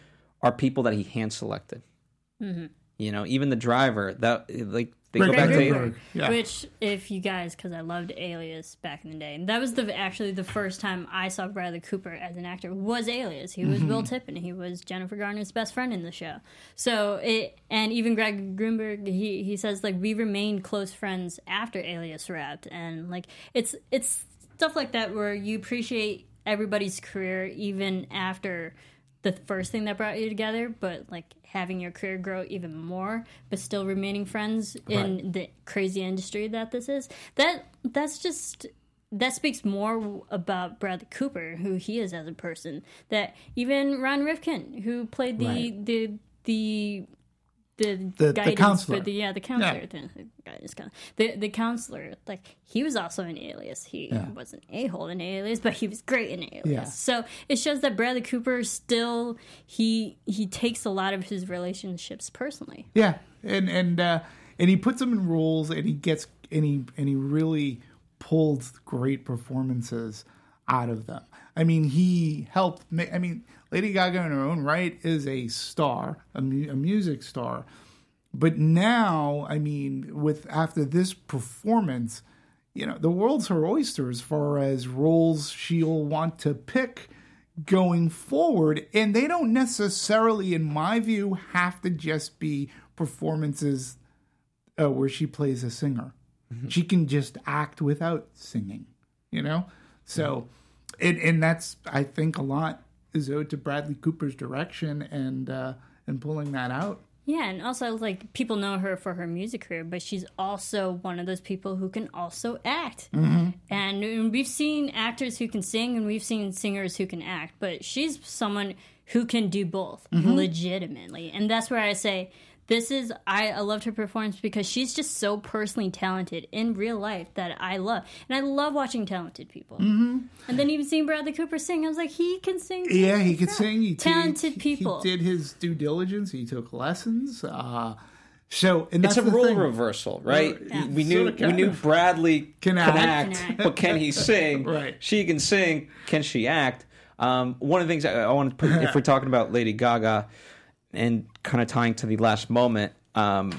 are people that he hand selected. Mm-hmm. You know, even the driver that like they Greg go back Grunberg. to Yeah. Which, if you guys, because I loved Alias back in the day, and that was the actually the first time I saw Bradley Cooper as an actor was Alias. He was Mm-hmm. Will Tippin. He was Jennifer Garner's best friend in the show. So it, and even Greg Grunberg, he he says like we remained close friends after Alias wrapped, and like it's it's stuff like that where you appreciate everybody's career even after the first thing that brought you together, but like having your career grow even more, but still remaining friends in Right. the crazy industry that this is. That that's just that speaks more about Bradley Cooper, who he is as a person. That even Ron Rifkin, who played the Right. the the the, The- the guidance counselor. for the yeah the counselor Yeah. thing, guidance coun- the the counselor, like he was also an Alias. He Yeah. was an a hole in Alias, but he was great in Alias. Yeah. So it shows that Bradley Cooper still he he takes a lot of his relationships personally. Yeah, and and uh, and he puts them in roles, and he gets and he and he really pulled great performances out of them. I mean, he helped. Ma- I mean, Lady Gaga in her own right is a star, a, mu- a music star, but now, I mean, with after this performance, you know, the world's her oyster as far as roles she'll want to pick going forward, and they don't necessarily, in my view, have to just be performances uh, where she plays a singer. Mm-hmm. She can just act without singing, you know. So, and and that's I think a lot is owed to Bradley Cooper's direction and uh, and pulling that out. Yeah, and also like people know her for her music career, but she's also one of those people who can also act. Mm-hmm. And we've seen actors who can sing, and we've seen singers who can act, but she's someone who can do both mm-hmm. legitimately. And that's where I say this is I, I loved her performance because she's just so personally talented in real life that I love. And I love watching talented people. Mm-hmm. And then even seeing Bradley Cooper sing, I was like, he can sing. Too. Yeah, he could sing. He talented he, people. He did his due diligence. He took lessons. Uh, so and that's it's a the role thing. reversal, right? Yeah. We knew Sorta we knew kind of. Bradley Can can, act. act, Can act. but can he sing? Right. She can sing. Can she act? Um, one of the things I, I want to put, if we're talking about Lady Gaga, and kind of tying to the last moment. Um,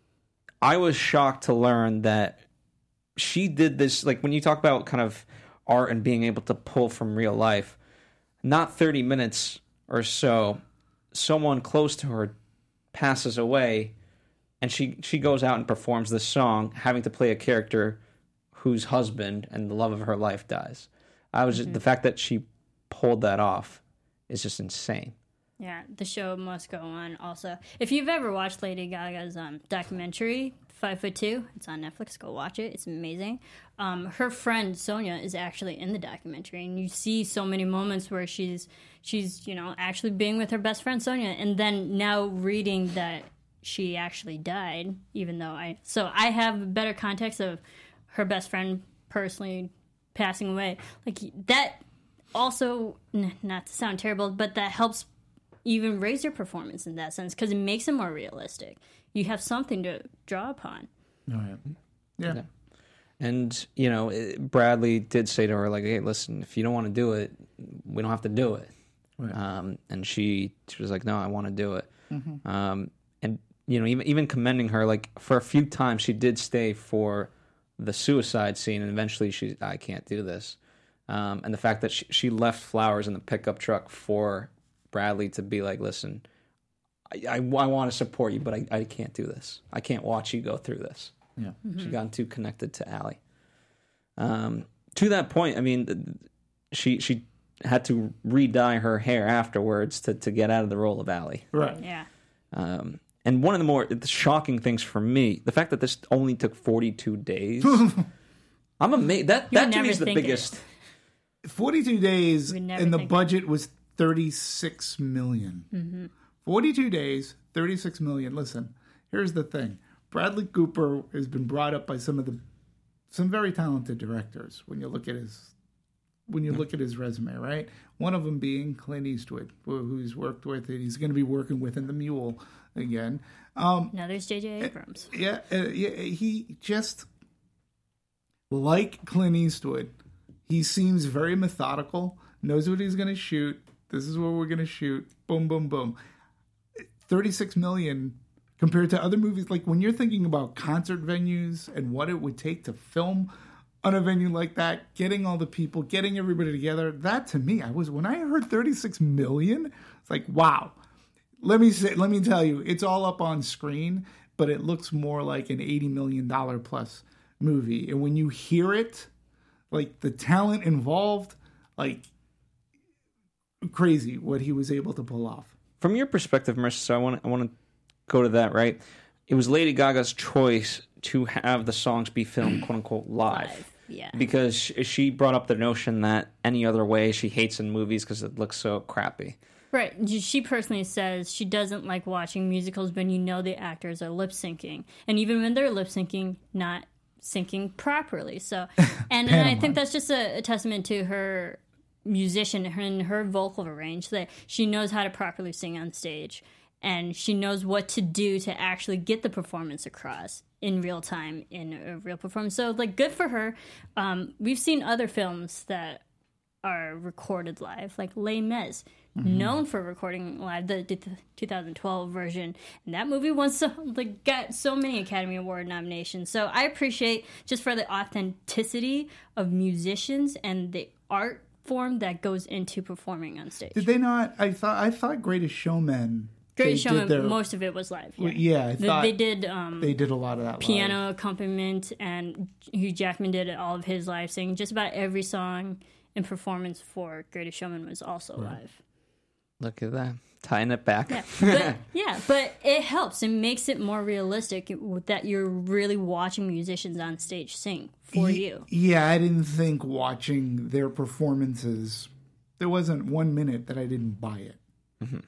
I was shocked to learn that she did this, like when you talk about kind of art and being able to pull from real life, not thirty minutes or so, someone close to her passes away and she, she goes out and performs this song, having to play a character whose husband and the love of her life dies. I was just, the fact that she pulled that off is just insane. Yeah, the show must go on. Also, if you've ever watched Lady Gaga's um, documentary, Five Foot Two, it's on Netflix. Go watch it. It's amazing. Um, her friend Sonia is actually in the documentary, and you see so many moments where she's she's you know actually being with her best friend Sonia, and then now reading that she actually died, even though I so I have a better context of her best friend personally passing away. Like that also, n- not to sound terrible, but that helps even raise your performance in that sense because it makes it more realistic. You have something to draw upon. Oh, yeah. Yeah. Yeah. And, you know, Bradley did say to her, like, hey, listen, if you don't want to do it, we don't have to do it. Right. Um, and she, she was like, no, I want to do it. Mm-hmm. Um, and, you know, even, even commending her, like, for a few times she did stay for the suicide scene, and eventually she, I can't do this. Um, and the fact that she, she left flowers in the pickup truck for Bradley to be like, listen, I, I, I want to support you, but I, I can't do this. I can't watch you go through this. Yeah. Mm-hmm. She got too connected to Allie. Um, to that point, I mean, she she had to re-dye her hair afterwards to, to get out of the role of Allie. Right. Yeah. Um, and one of the more shocking things for me, the fact that this only took forty-two days. I'm amazed. That, You that would to me never is the think it. biggest. forty-two days, We'd never and the think budget was thirty-six million. Mm-hmm. forty-two days, thirty-six million. Listen, here's the thing. Bradley Cooper has been brought up by some of the some very talented directors when you look at his when you look at his resume, right? One of them being Clint Eastwood, who, who he's worked with and he's going to be working with in The Mule again. Um, Now there's J J Abrams. yeah, uh, yeah, he just like Clint Eastwood. He seems very methodical, knows what he's going to shoot. This is where we're going to shoot. Boom, boom, boom. thirty-six million compared to other movies. Like when you're thinking about concert venues and what it would take to film on a venue like that, getting all the people, getting everybody together, that to me, I was when I heard thirty-six million, it's like, wow. Let me say, let me tell you, it's all up on screen, but it looks more like an eighty million dollars plus movie. And when you hear it, like the talent involved, like crazy what he was able to pull off. From your perspective, Marissa, so I want I want to go to that, right? It was Lady Gaga's choice to have the songs be filmed, quote unquote, live. Live, yeah. Because she brought up the notion that any other way she hates in movies because it looks so crappy. Right. She personally says she doesn't like watching musicals when you know the actors are lip syncing. And even when they're lip syncing, not syncing properly. So, and, and I think that's just a, a testament to her musician and her vocal range, that she knows how to properly sing on stage. And she knows what to do to actually get the performance across in real time in a real performance. So, like, good for her. Um, we've seen other films that are recorded live, like Les Mis. Mm-hmm. Known for recording live, the, the two thousand twelve version, and that movie won so like got so many Academy Award nominations. So I appreciate just for the authenticity of musicians and the art form that goes into performing on stage. Did they not? I thought I thought Greatest Showman. Greatest Showman, their, most of it was live. Yeah, yeah I thought they, they did. Um, they did a lot of that piano live. accompaniment, and Hugh Jackman did all of his live singing. Just about every song and performance for Greatest Showman was also right. live. Look at that. Tying it back. Yeah. But, yeah, but it helps. It makes it more realistic that you're really watching musicians on stage sing for you. Yeah, I didn't think watching their performances, there wasn't one minute that I didn't buy it. Mm-hmm.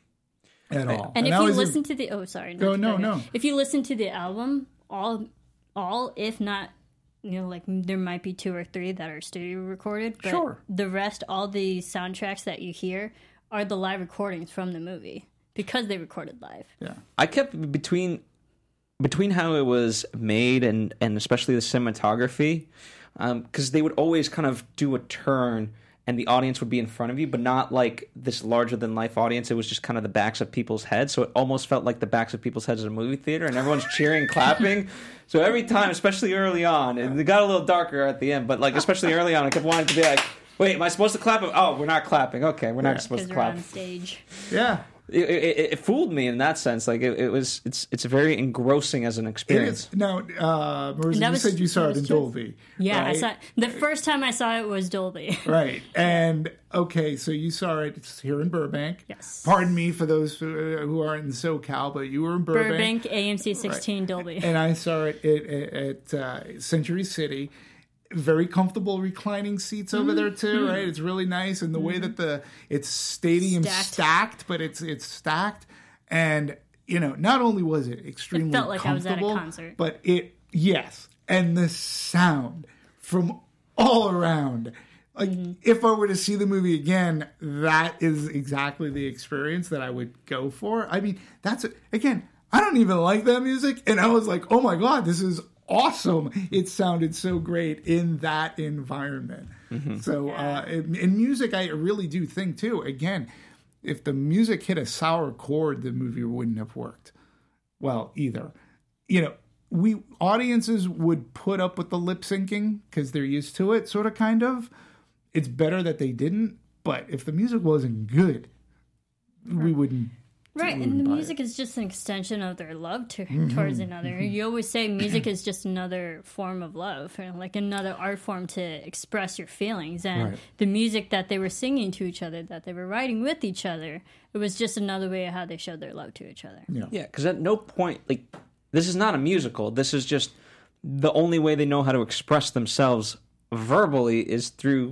At all. And, and if you listen a, to the... Oh, sorry. No, no, no. If you listen to the album, all, all, if not... You know, like there might be two or three that are studio recorded, but sure. the rest, all the soundtracks that you hear are the live recordings from the movie because they recorded live. Yeah, I kept between between how it was made and and especially the cinematography, because um, they would always kind of do a turn and the audience would be in front of you, but not like this larger than life audience. It was just kind of the backs of people's heads, so it almost felt like the backs of people's heads at a movie theater, and everyone's cheering, clapping. So every time, especially early on, and it got a little darker at the end, but like especially early on, I kept wanting to be like, wait, am I supposed to clap? Oh, we're not clapping. Okay, we're not yeah. supposed to clap. We're on stage. Yeah. It, it, it fooled me in that sense. Like it, it was, it's it's very engrossing as an experience. It is. Now, uh, Marissa, you was, said you saw it in Dolby. Yeah, right? I saw it. The first time I saw it was Dolby. Right, and okay, so you saw it here in Burbank. Yes. Pardon me for those who are in SoCal, but you were in Burbank. Burbank, A M C sixteen, right. Dolby. And I saw it at, at, at uh, Century City. Very comfortable reclining seats over mm-hmm. there too, right? It's really nice, and the mm-hmm. way that the it's stadium stacked. stacked, but it's it's stacked, and you know, not only was it extremely it felt like comfortable, I was at a concert, but it yes, and the sound from all around. Like mm-hmm. if I were to see the movie again, that is exactly the experience that I would go for. I mean, that's again, I don't even like that music, and I was like, oh my god, this is awesome. It sounded so great in that environment. Mm-hmm. So uh, in, in music, I really do think too, again, if the music hit a sour chord, the movie wouldn't have worked well either. You know, we audiences would put up with the lip syncing because they're used to it, sort of, kind of. It's better that they didn't, but if the music wasn't good, right. we wouldn't. Right, and the music it. is just an extension of their love to, mm-hmm. towards another. Mm-hmm. You always say music is just another form of love, or like another art form to express your feelings. And right. the music that they were singing to each other, that they were writing with each other, it was just another way of how they showed their love to each other. Yeah, yeah. Because at no point, like, this is not a musical. This is just the only way they know how to express themselves verbally is through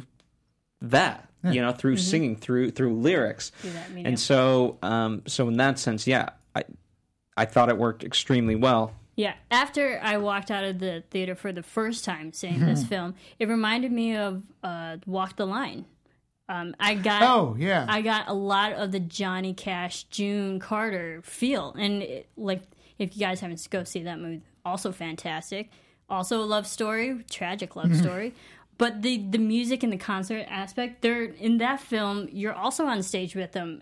that. You know, through mm-hmm. singing, through through lyrics, and so um, so in that sense, yeah, I I thought it worked extremely well. Yeah, after I walked out of the theater for the first time seeing mm-hmm. this film, it reminded me of uh, Walk the Line. Um, I got oh yeah, I got a lot of the Johnny Cash, June Carter feel, and it, like if you guys haven't go see that movie, also fantastic, also a love story, tragic love mm-hmm. story. But the, the music and the concert aspect, they're in that film, you're also on stage with them,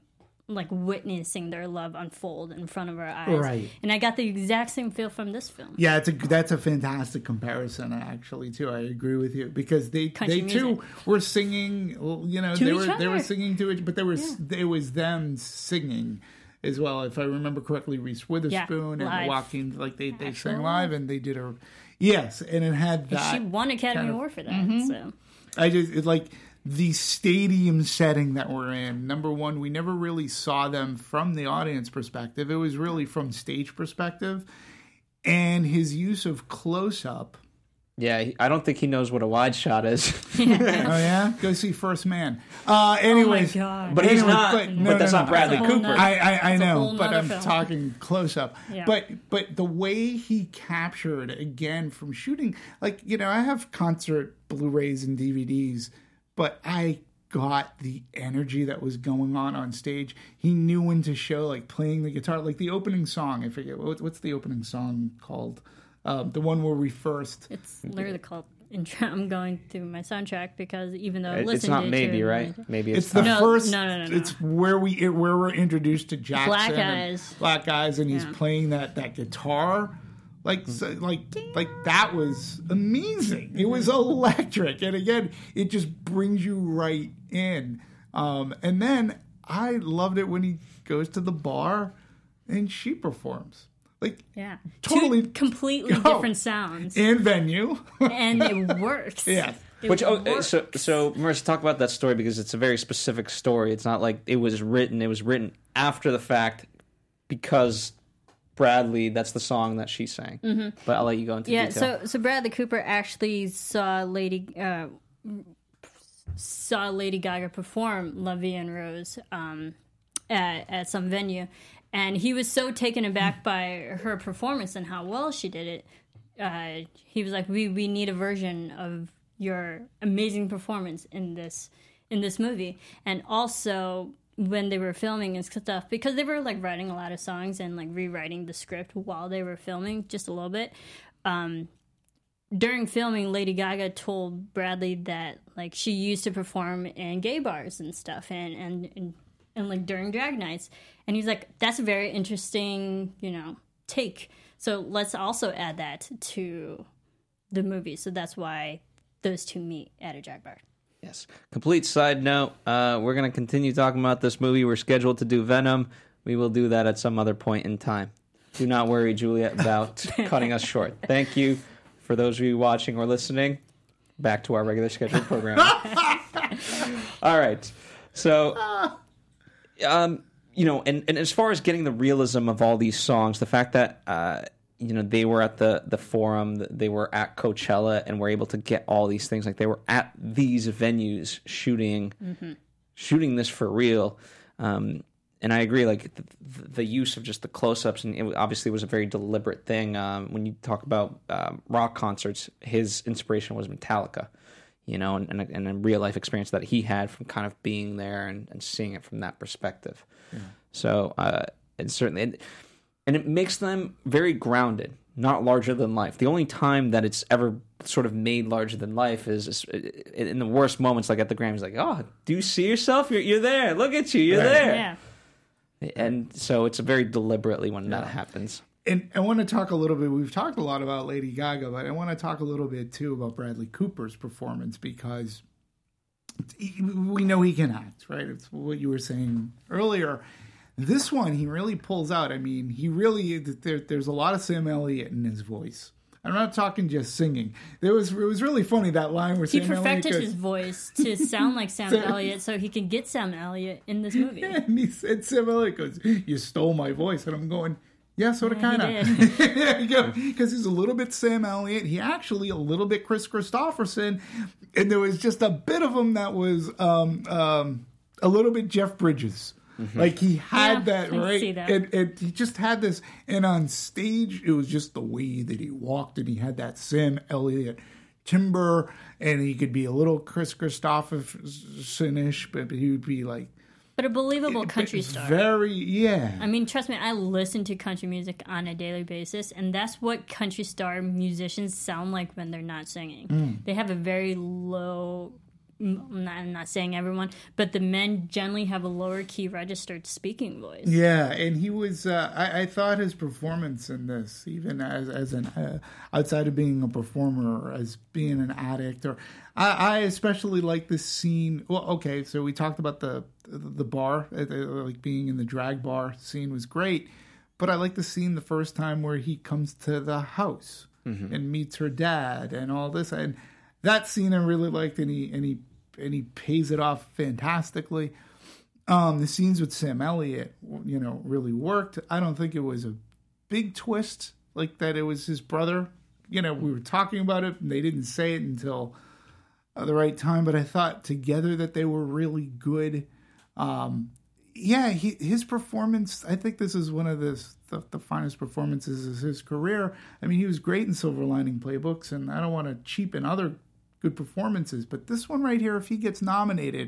like witnessing their love unfold in front of our eyes. Right. And I got the exact same feel from this film. Yeah, it's a that's a fantastic comparison, actually. Too, I agree with you because they Country they too music. were singing. well, You know, To they each were they were other. singing to it, but there was it was them singing as well. If I remember correctly, Reese Witherspoon Yeah, and live. Joaquin, like they they Actual sang live and they did a yes, and it had that. She won Academy kind of- Award for that. So I just it, like the stadium setting that we're in. Number one, we never really saw them from the audience perspective. It was really from stage perspective, and his use of close up. Yeah, he- I don't think he knows what a wide shot is. Oh yeah, go see First Man. Uh, anyways, oh my God. But he's Anyway, not. but But, no, that's no, not no. Bradley That's a whole Cooper. nother- I I, I It's a know, whole but nother I'm film. talking close up. Yeah. But but the way he captured again from shooting, like you know, I have concert Blu-rays and D V Ds, but I got the energy that was going on on stage. He knew when to show, like playing the guitar, like the opening song. I forget what, what's the opening song called. Um, the one where we first. it's literally called intro. I'm going through my soundtrack because even though I It- listened it's not to maybe, it, right? Maybe it's, It's the No, first. no, no, no, no. It's where we it, where we're introduced to Jackson. Black and Eyes. Black Eyes, and he's Yeah. playing that that guitar. Like, so, like, like that was amazing. It was electric, and again, it just brings you right in. Um, and then I loved it when he goes to the bar and she performs. Like, yeah, Totally- two completely Go. different sounds, in venue. and it works. Yeah. It Which oh, works. so so Marissa, talk about that story because it's a very specific story. It's not like it was written. It was written after the fact because Bradley. That's the song that she sang. Mm-hmm. But I'll let you go into Yeah, detail. so so Bradley Cooper actually saw Lady uh, saw Lady Gaga perform La Vie en Rose um, at at some venue, and he was so taken aback by her performance and how well she did it. Uh, he was like, "We we need a version of your amazing performance in this in this movie," and also. When they were filming and stuff, because they were like writing a lot of songs and like rewriting the script while they were filming just a little bit. Um, during filming, Lady Gaga told Bradley that like she used to perform in gay bars and stuff, and and and, and like during drag nights, and he's like, "That's a very interesting, you know, take." So let's also add that to the movie. So that's why those two meet at a drag bar. Yes. Complete side note, uh, we're going to continue talking about this movie. We're scheduled to do Venom. We will do that at some other point in time. Do not worry, Juliet, about cutting us short. Thank you for those of you watching or listening. Back to our regular scheduled program. All right. So, um, you know, and, and as far as getting the realism of all these songs, the fact that, uh, you know, they were at the, the forum, they were at Coachella, and were able to get all these things. Like, they were at these venues shooting mm-hmm. shooting this for real. Um, and I agree, like, the, the use of just the close-ups, and it obviously was a very deliberate thing. Um, when you talk about um, rock concerts, his inspiration was Metallica, you know, and, and, a, and a real-life experience that he had from kind of being there and, and seeing it from that perspective. Yeah. So, uh, and certainly... And, and it makes them very grounded, not larger than life. The only time that it's ever sort of made larger than life is, is in the worst moments, like at the Grammys, like, oh, do you see yourself? You're, you're there. Look at you. You're Right. there. Yeah. And so it's very deliberately when that happens. And I want to talk a little bit. We've talked a lot about Lady Gaga, but I want to talk a little bit too about Bradley Cooper's performance because we know he can act, right? It's what you were saying earlier. This one, he really pulls out. I mean, he really there, there's a lot of Sam Elliott in his voice. I'm not talking just singing. There was it was really funny that line where He Sam Elliott perfected goes, his voice to sound like Sam Sam- Elliott so he can get Sam Elliott in this movie. and he said, Sam Elliott goes, "You stole my voice," and I'm going, yeah, sort of, Yeah, kind he of. There you go. Because he's a little bit Sam Elliott. He actually a little bit Chris Christopherson, and there was just a bit of him that was um, um, a little bit Jeff Bridges. Mm-hmm. Like he had Yeah, that I can right, see that. And, and he just had this. And on stage, it was just the way that he walked, and he had that Sam Elliott timbre, and he could be a little Chris Christopherson-ish, but he would be like But a believable country it's star. Very, yeah. I mean, trust me, I listen to country music on a daily basis, and that's what country star musicians sound like when they're not singing. Mm. They have a very low I'm not, I'm not saying everyone, but the men generally have a lower key registered speaking voice. Yeah, and he was. Uh, I, I thought his performance in this, even as as an uh, outside of being a performer, as being an addict, or I, I especially like this scene. Well, okay, so we talked about the the bar, uh, like being in the drag bar scene was great, but I like the scene the first time where he comes to the house mm-hmm. and meets her dad and all this, and that scene I really liked, and he and he and he pays it off fantastically. Um, the scenes with Sam Elliott, you know, really worked. I don't think it was a big twist like that. It was his brother. You know, we were talking about it, and they didn't say it until uh, the right time. But I thought together that they were really good. Um, yeah, he, his performance. I think this is one of the, the the finest performances of his career. I mean, he was great in Silver Lining Playbooks, and I don't want to cheapen other good performances, but this one right here, if he gets nominated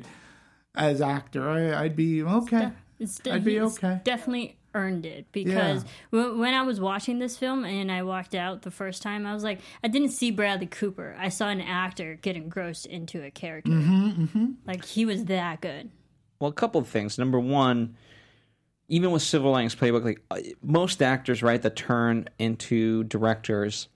as actor, I, I'd be okay. It's de- I'd be it's okay. Definitely earned it, because yeah. w- when I was watching this film and I walked out the first time, I was like, I didn't see Bradley Cooper. I saw an actor get engrossed into a character. Mm-hmm, mm-hmm. Like, he was that good. Well, a couple of things. Number one, even with Silver Linings Playbook, like uh, most actors, right, that turn into directors,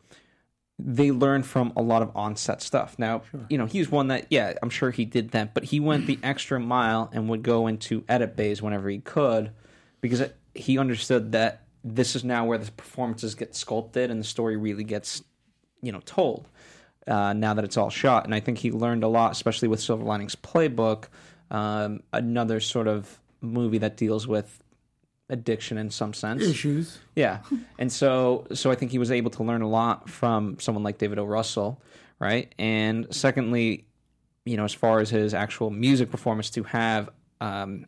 they learn from a lot of on-set stuff. Now, sure. you know, he's one that, yeah, I'm sure he did that, but he went the extra mile and would go into edit bays whenever he could, because it, he understood that this is now where the performances get sculpted and the story really gets, you know, told uh, now that it's all shot. And I think he learned a lot, especially with Silver Linings Playbook, um, another sort of movie that deals with addiction in some sense. Issues. Yeah. And so so I think he was able to learn a lot from someone like David O. Russell, right? And secondly, you know, as far as his actual music performance, to have um,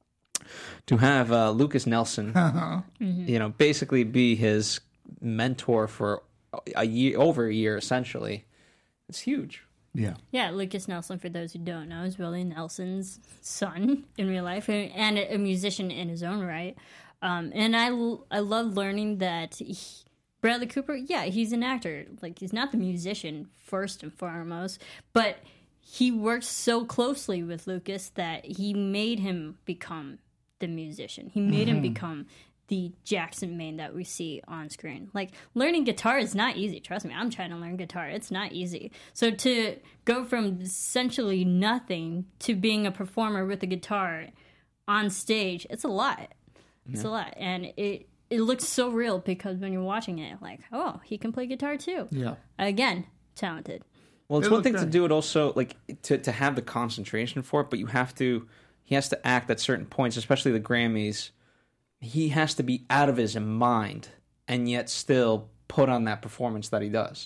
to have uh, Lucas Nelson, Uh-huh. Mm-hmm. you know, basically be his mentor for a year, over a year, essentially, it's huge. Yeah. Yeah, Lucas Nelson, for those who don't know, is Willie Nelson's son in real life, and a musician in his own right. Um, and I, I love learning that he, Bradley Cooper, yeah, he's an actor. Like, he's not the musician first and foremost, but he worked so closely with Lucas that he made him become the musician. He made mm-hmm. him become the Jackson Maine that we see on screen. Like, learning guitar is not easy. Trust me, I'm trying to learn guitar. It's not easy. So to go from essentially nothing to being a performer with a guitar on stage, it's a lot. It's yeah. a lot. And it it looks so real, because when you're watching it, like, oh, he can play guitar too. Yeah. Again, talented. Well, it's It one looked thing great. to do it also, like, to, to have the concentration for it, but you have to, he has to act at certain points, especially the Grammys. He has to be out of his mind and yet still put on that performance that he does.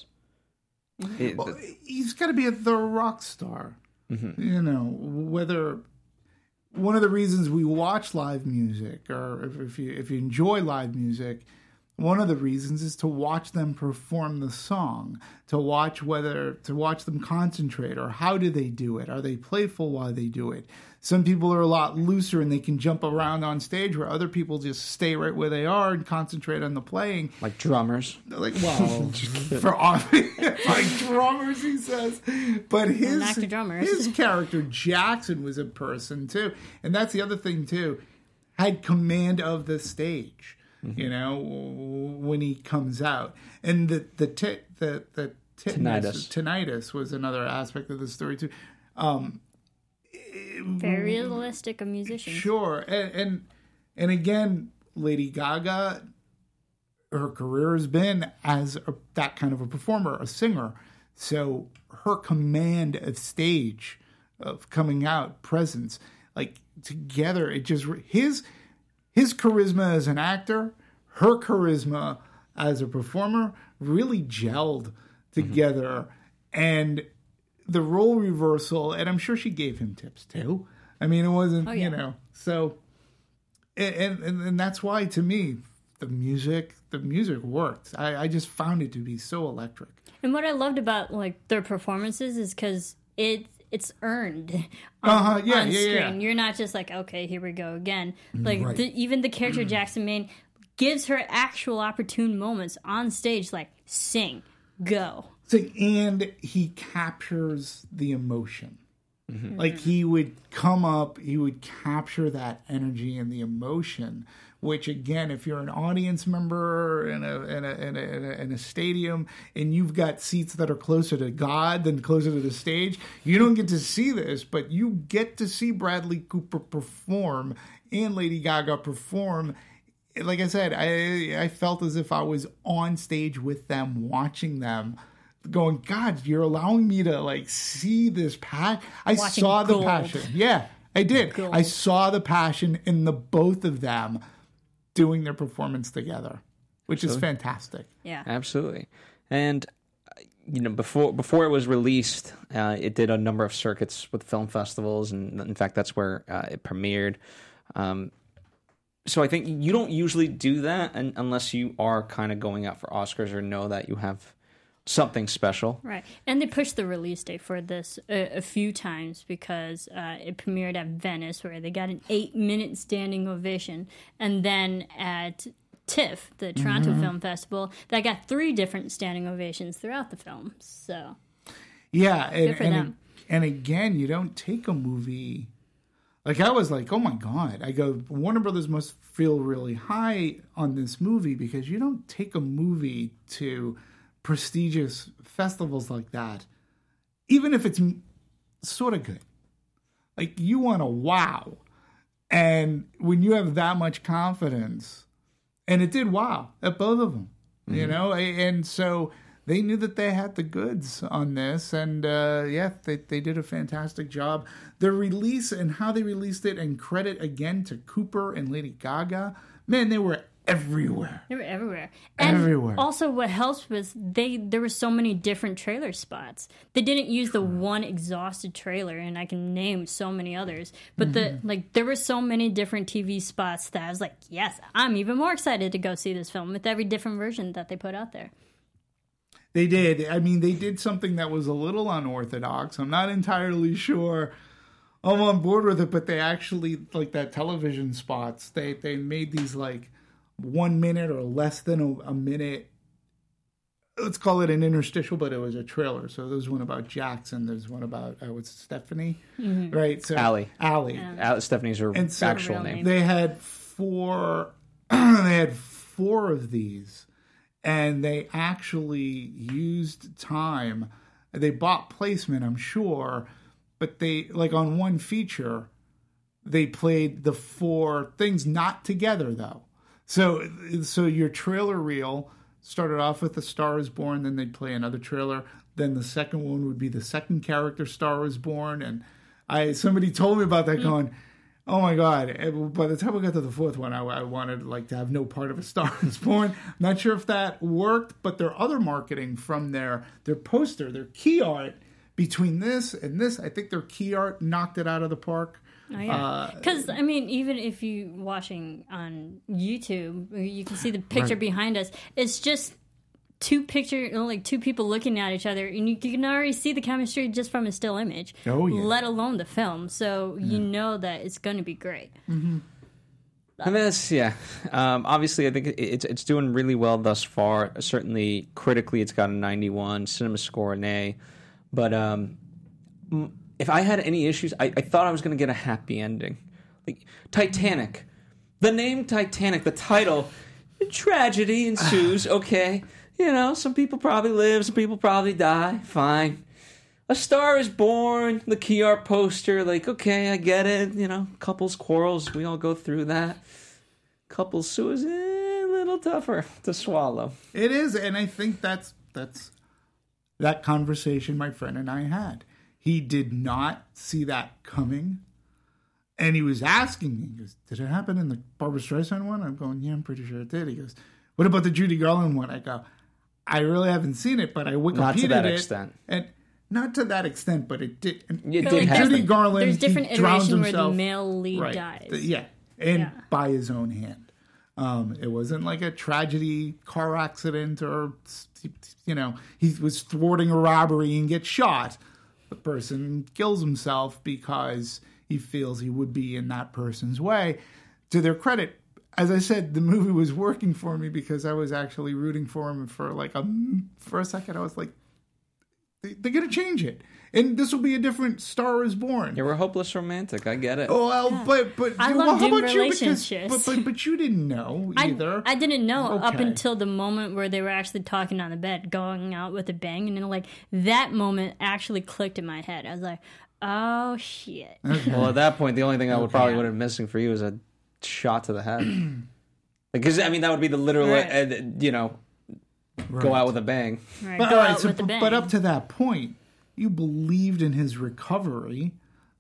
It, Well, he's got to be a the rock star. mm-hmm. You know, whether one of the reasons we watch live music, or if, if you if you enjoy live music, one of the reasons is to watch them perform the song, to watch whether to watch them concentrate, or how do they do it? Are they playful while they do it? Some people are a lot looser and they can jump around on stage, where other people just stay right where they are and concentrate on the playing. like drummers. Like, well, for like drummers, he says. But his Not the drummers. his character Jackson was a person too, and that's the other thing too. Had command of the stage, mm-hmm. you know, when he comes out, and the the t- the the tinnitus. tinnitus was another aspect of the story too. Um, Very realistic, a musician. Sure, and, and and again, Lady Gaga, her career has been as a, that kind of a performer, a singer. So her command of stage, of coming out, presence, like together, it just his his charisma as an actor, her charisma as a performer, really gelled together, mm-hmm. and the role reversal, and I'm sure she gave him tips too. I mean, it wasn't, oh, yeah. you know, so, and, and and that's why, to me, the music, the music worked. I, I just found it to be so electric. And what I loved about, like, their performances is because it it's earned on, Uh-huh, yeah, on yeah, screen. yeah. You're not just like, okay, here we go again. Like, Right. the, even the character Jackson Maine gives her actual opportune moments on stage, like, sing, go. So, and he captures the emotion. Mm-hmm. Like he would come up, he would capture that energy and the emotion. Which again, if you're an audience member in a in a in a, in a, in a stadium and you've got seats that are closer to God than closer to the stage, you don't get to see this, but you get to see Bradley Cooper perform and Lady Gaga perform. Like I said, I I felt as if I was on stage with them, watching them, going, God, you're allowing me to like see this passion. I Watching saw the gold. passion. Yeah, I did. Gold. I saw the passion in the both of them doing their performance together, which is fantastic. Yeah. Absolutely. And uh, you know, before before it was released, uh, it did a number of circuits with film festivals, and in fact, that's where uh, it premiered. Um, so I think you don't usually do that un- unless you are kind of going out for Oscars or know that you have something special. Right. And they pushed the release date for this a, a few times because uh, it premiered at Venice, where they got an eight-minute standing ovation. And then at TIFF, the Toronto Mm-hmm. Film Festival, that got three different standing ovations throughout the film. So, Yeah, and, Good for and, them. and again, you don't take a movie like I was like, oh my God. I go, Warner Brothers must feel really high on this movie because you don't take a movie to prestigious festivals like that, even if it's sort of good. Like you want to wow. And when you have that much confidence, and it did wow at both of them, mm-hmm. you know, and so they knew that they had the goods on this, and uh, yeah, they, they did a fantastic job. The release and how they released it, and credit again to Cooper and Lady Gaga, man, they were everywhere. they were everywhere. And Everywhere. also what helps was they there were so many different trailer spots. They didn't use the one exhausted trailer, and I can name so many others. But the like there were so many different T V spots that I was like, yes, I'm even more excited to go see this film with every different version that they put out there. They did. I mean, they did something that was a little unorthodox. I'm not entirely sure I'm on board with it, but they actually, like that television spots, they, they made these like one minute or less than a, a minute. Let's call it an interstitial, but it was a trailer. So there's one about Jackson. There's one about, uh, what's Stephanie? Mm-hmm. Right? So Allie. Allie. Al- Stephanie's her And so actual real name. name. They had four, they had four of these. And they actually used time. They bought placement, I'm sure, but they, like on one feature, they played the four things, not together though. So, so your trailer reel started off with The Star Is Born, then they'd play another trailer. Then the second one would be the second character, Star Is Born. And I, somebody told me about that, going, oh my God. And by the time we got to the fourth one, I, I wanted like to have no part of A Star Is Born. Not sure if that worked, but their other marketing from their, their poster, their key art between this and this, I think their key art knocked it out of the park. Oh yeah, because I mean, even if you watching on YouTube, you can see the picture Right. behind us. It's just two picture, you know, like two people looking at each other, and you can already see the chemistry just from a still image. Oh, yeah. Let alone the film, so you know that it's going to be great. And that's yeah. Um, obviously, I think it's it's doing really well thus far. Certainly, critically, it's got a ninety-one. Cinema score an A. But um, if I had any issues, I, I thought I was going to get a happy ending. Like Titanic, the name Titanic, the title, tragedy ensues. Okay, you know, some people probably live, some people probably die. Fine. A Star Is Born, the key art poster, like, okay, I get it. You know, couples quarrels, we all go through that. Couples suicide, a little tougher to swallow. It is, and I think that's that's that conversation my friend and I had. He did not see that coming, and he was asking me, he goes, did it happen in the Barbra Streisand one? I'm going, yeah, I'm pretty sure it did. He goes, what about the Judy Garland one? I go, I really haven't seen it, but I Wikipedia'd Not to that it, extent. and not to that extent, but it did. It But, did like, happen. Judy Garland, There's different he drowns iterations where the himself. male lead Right. dies. The- yeah, and Yeah. by his own hand. Um, it wasn't like a tragedy, car accident, or, you know, he was thwarting a robbery and gets shot. The person kills himself because he feels he would be in that person's way. To their credit, as I said, the movie was working for me because I was actually rooting for him for like a, for a second. I was like, They, they're going to change it. And this will be a different Star is Born. You're a hopeless romantic. I get it. Oh, well, yeah. but but I well, love how doomed about you? relationships. Because, but, but but you didn't know either. I, I didn't know okay. up until the moment where they were actually talking on the bed, going out with a bang, and then like that moment actually clicked in my head. I was like, oh shit. Okay. Well, at that point, the only thing I would probably would have been missing for you is a shot to the head. Because I mean, that would be the literal, Right. uh, you know, Right. go out with a bang. Right, But, go all right, out so, with a bang. but up to that point, you believed in his recovery.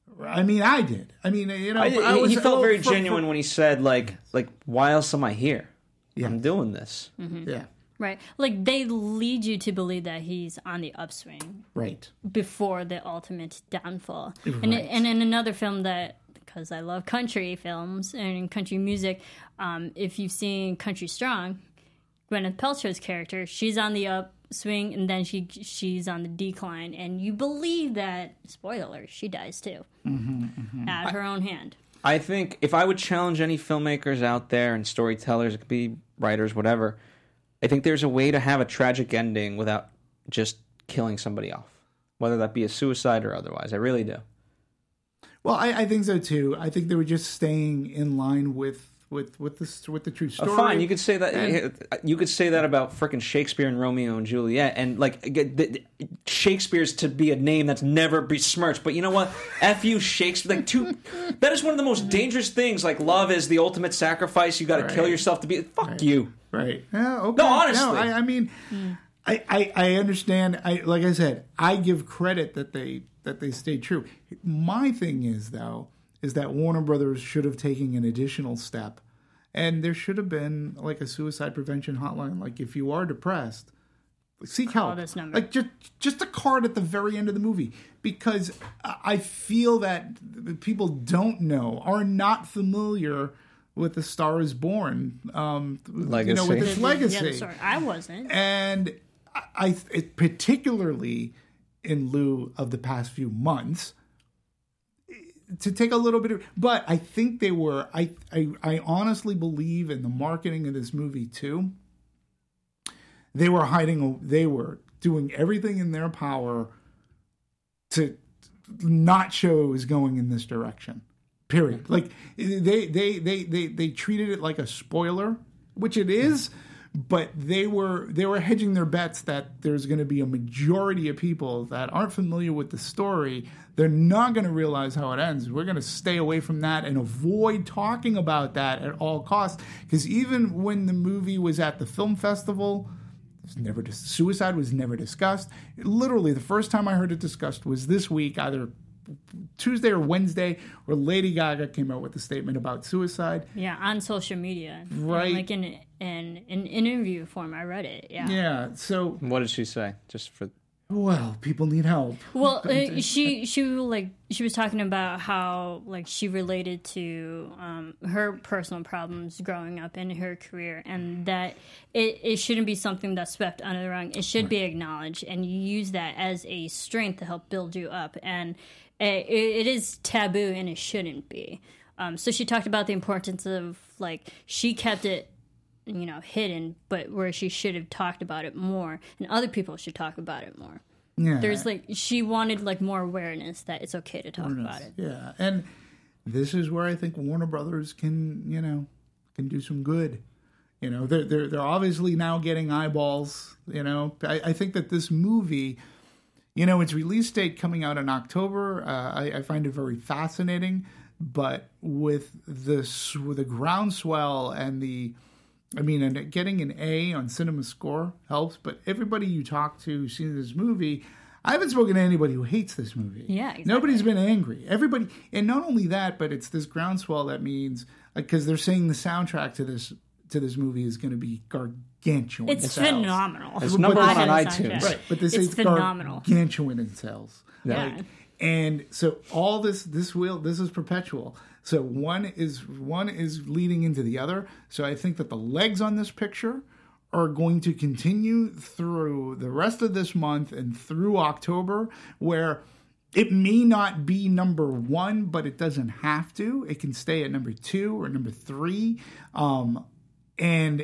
I mean, I did. I mean, you know, I, I he, was, he felt oh, very for- genuine for- when he said, like, like, why else am I here? Yeah. I'm doing this. Mm-hmm. Yeah, Right. Like they lead you to believe that he's on the upswing right. before the ultimate downfall. And Right. and in another film that, because I love country films and country music, um, if you've seen Country Strong, Gwyneth Paltrow's character, she's on the upswing and then she she's on the decline, and you believe that, spoiler alert, she dies too. Mm-hmm, mm-hmm. At her own hand. I think if I would challenge any filmmakers out there and storytellers, it could be writers, whatever, I think there's a way to have a tragic ending without just killing somebody off, whether that be a suicide or otherwise. I really do. Well, I, I think so too. I think they were just staying in line with with with the with the true story. Oh, fine, you could say that. And- You could say that about frickin' Shakespeare and Romeo and Juliet, and like get- the- Shakespeare's to be a name that's never besmirched. But you know what? F you, Shakespeare. Like, two, that is one of the most dangerous things. Like, love is the ultimate sacrifice. You got to Right. kill yourself to be. Fuck Right. you. Right. Yeah, okay. No, honestly. No, I, I mean, I, I, I understand. I like I said, I give credit that they that they stayed true. My thing is though, is that Warner Brothers should have taken an additional step, and there should have been like a suicide prevention hotline. Like if you are depressed, seek Call help. this number. Like just just a card at the very end of the movie, because I I feel that people don't know, are not familiar with The Star Is Born, um, you know, Legacy. with its Yeah, legacy, sorry, I wasn't. and I, I it, particularly in lieu of the past few months, to take a little bit of, but I think they were. I I, I honestly believe in the marketing of this movie too. They were hiding. They were doing everything in their power to not show it was going in this direction. Period. Like they, they, they, they, they treated it like a spoiler, which it is, but they were they were hedging their bets that there's going to be a majority of people that aren't familiar with the story. They're not going to realize how it ends. We're going to stay away from that and avoid talking about that at all costs. Because even when the movie was at the film festival, it was never dis- suicide was never discussed. Literally, the first time I heard it discussed was this week, either Tuesday or Wednesday, where Lady Gaga came out with a statement about suicide. Yeah, on social media. Right. And like in in an interview form, I read it. Yeah. Yeah, so, What did she say? Just for well, people need help. Well, uh, she she like she was talking about how like she related to um, her personal problems growing up in her career, and that it, it shouldn't be something that's swept under the rug. It should be acknowledged, and you use that as a strength to help build you up. And it, it is taboo, and it shouldn't be. Um, so she talked about the importance of like she kept it, you know, hidden, but where she should have talked about it more, and other people should talk about it more. Yeah. There's like she wanted like more awareness that it's okay to talk about it. Yeah, and this is where I think Warner Brothers can, you know, can do some good. You know, they're they're they're obviously now getting eyeballs. You know, I, I think that this movie, you know, its release date coming out in October, uh, I, I find it very fascinating. But with this, with the groundswell and the, I mean, and getting an A on Cinema Score helps. But everybody you talk to who's seen this movie, I haven't spoken to anybody who hates this movie. Yeah, exactly. Nobody's been angry. Everybody, and not only that, but it's this groundswell that means, because they're saying the soundtrack to this to this movie is going to be gargantuan. It's in sales. phenomenal. It's number I one on had a iTunes. soundtrack. Right, but this it's is phenomenal. gargantuan in sales. Yeah. Like, and so all this this will this is perpetual. So one is one is leading into the other. So I think that the legs on this picture are going to continue through the rest of this month and through October, where it may not be number one, but it doesn't have to. It can stay at number two or number three. Um, and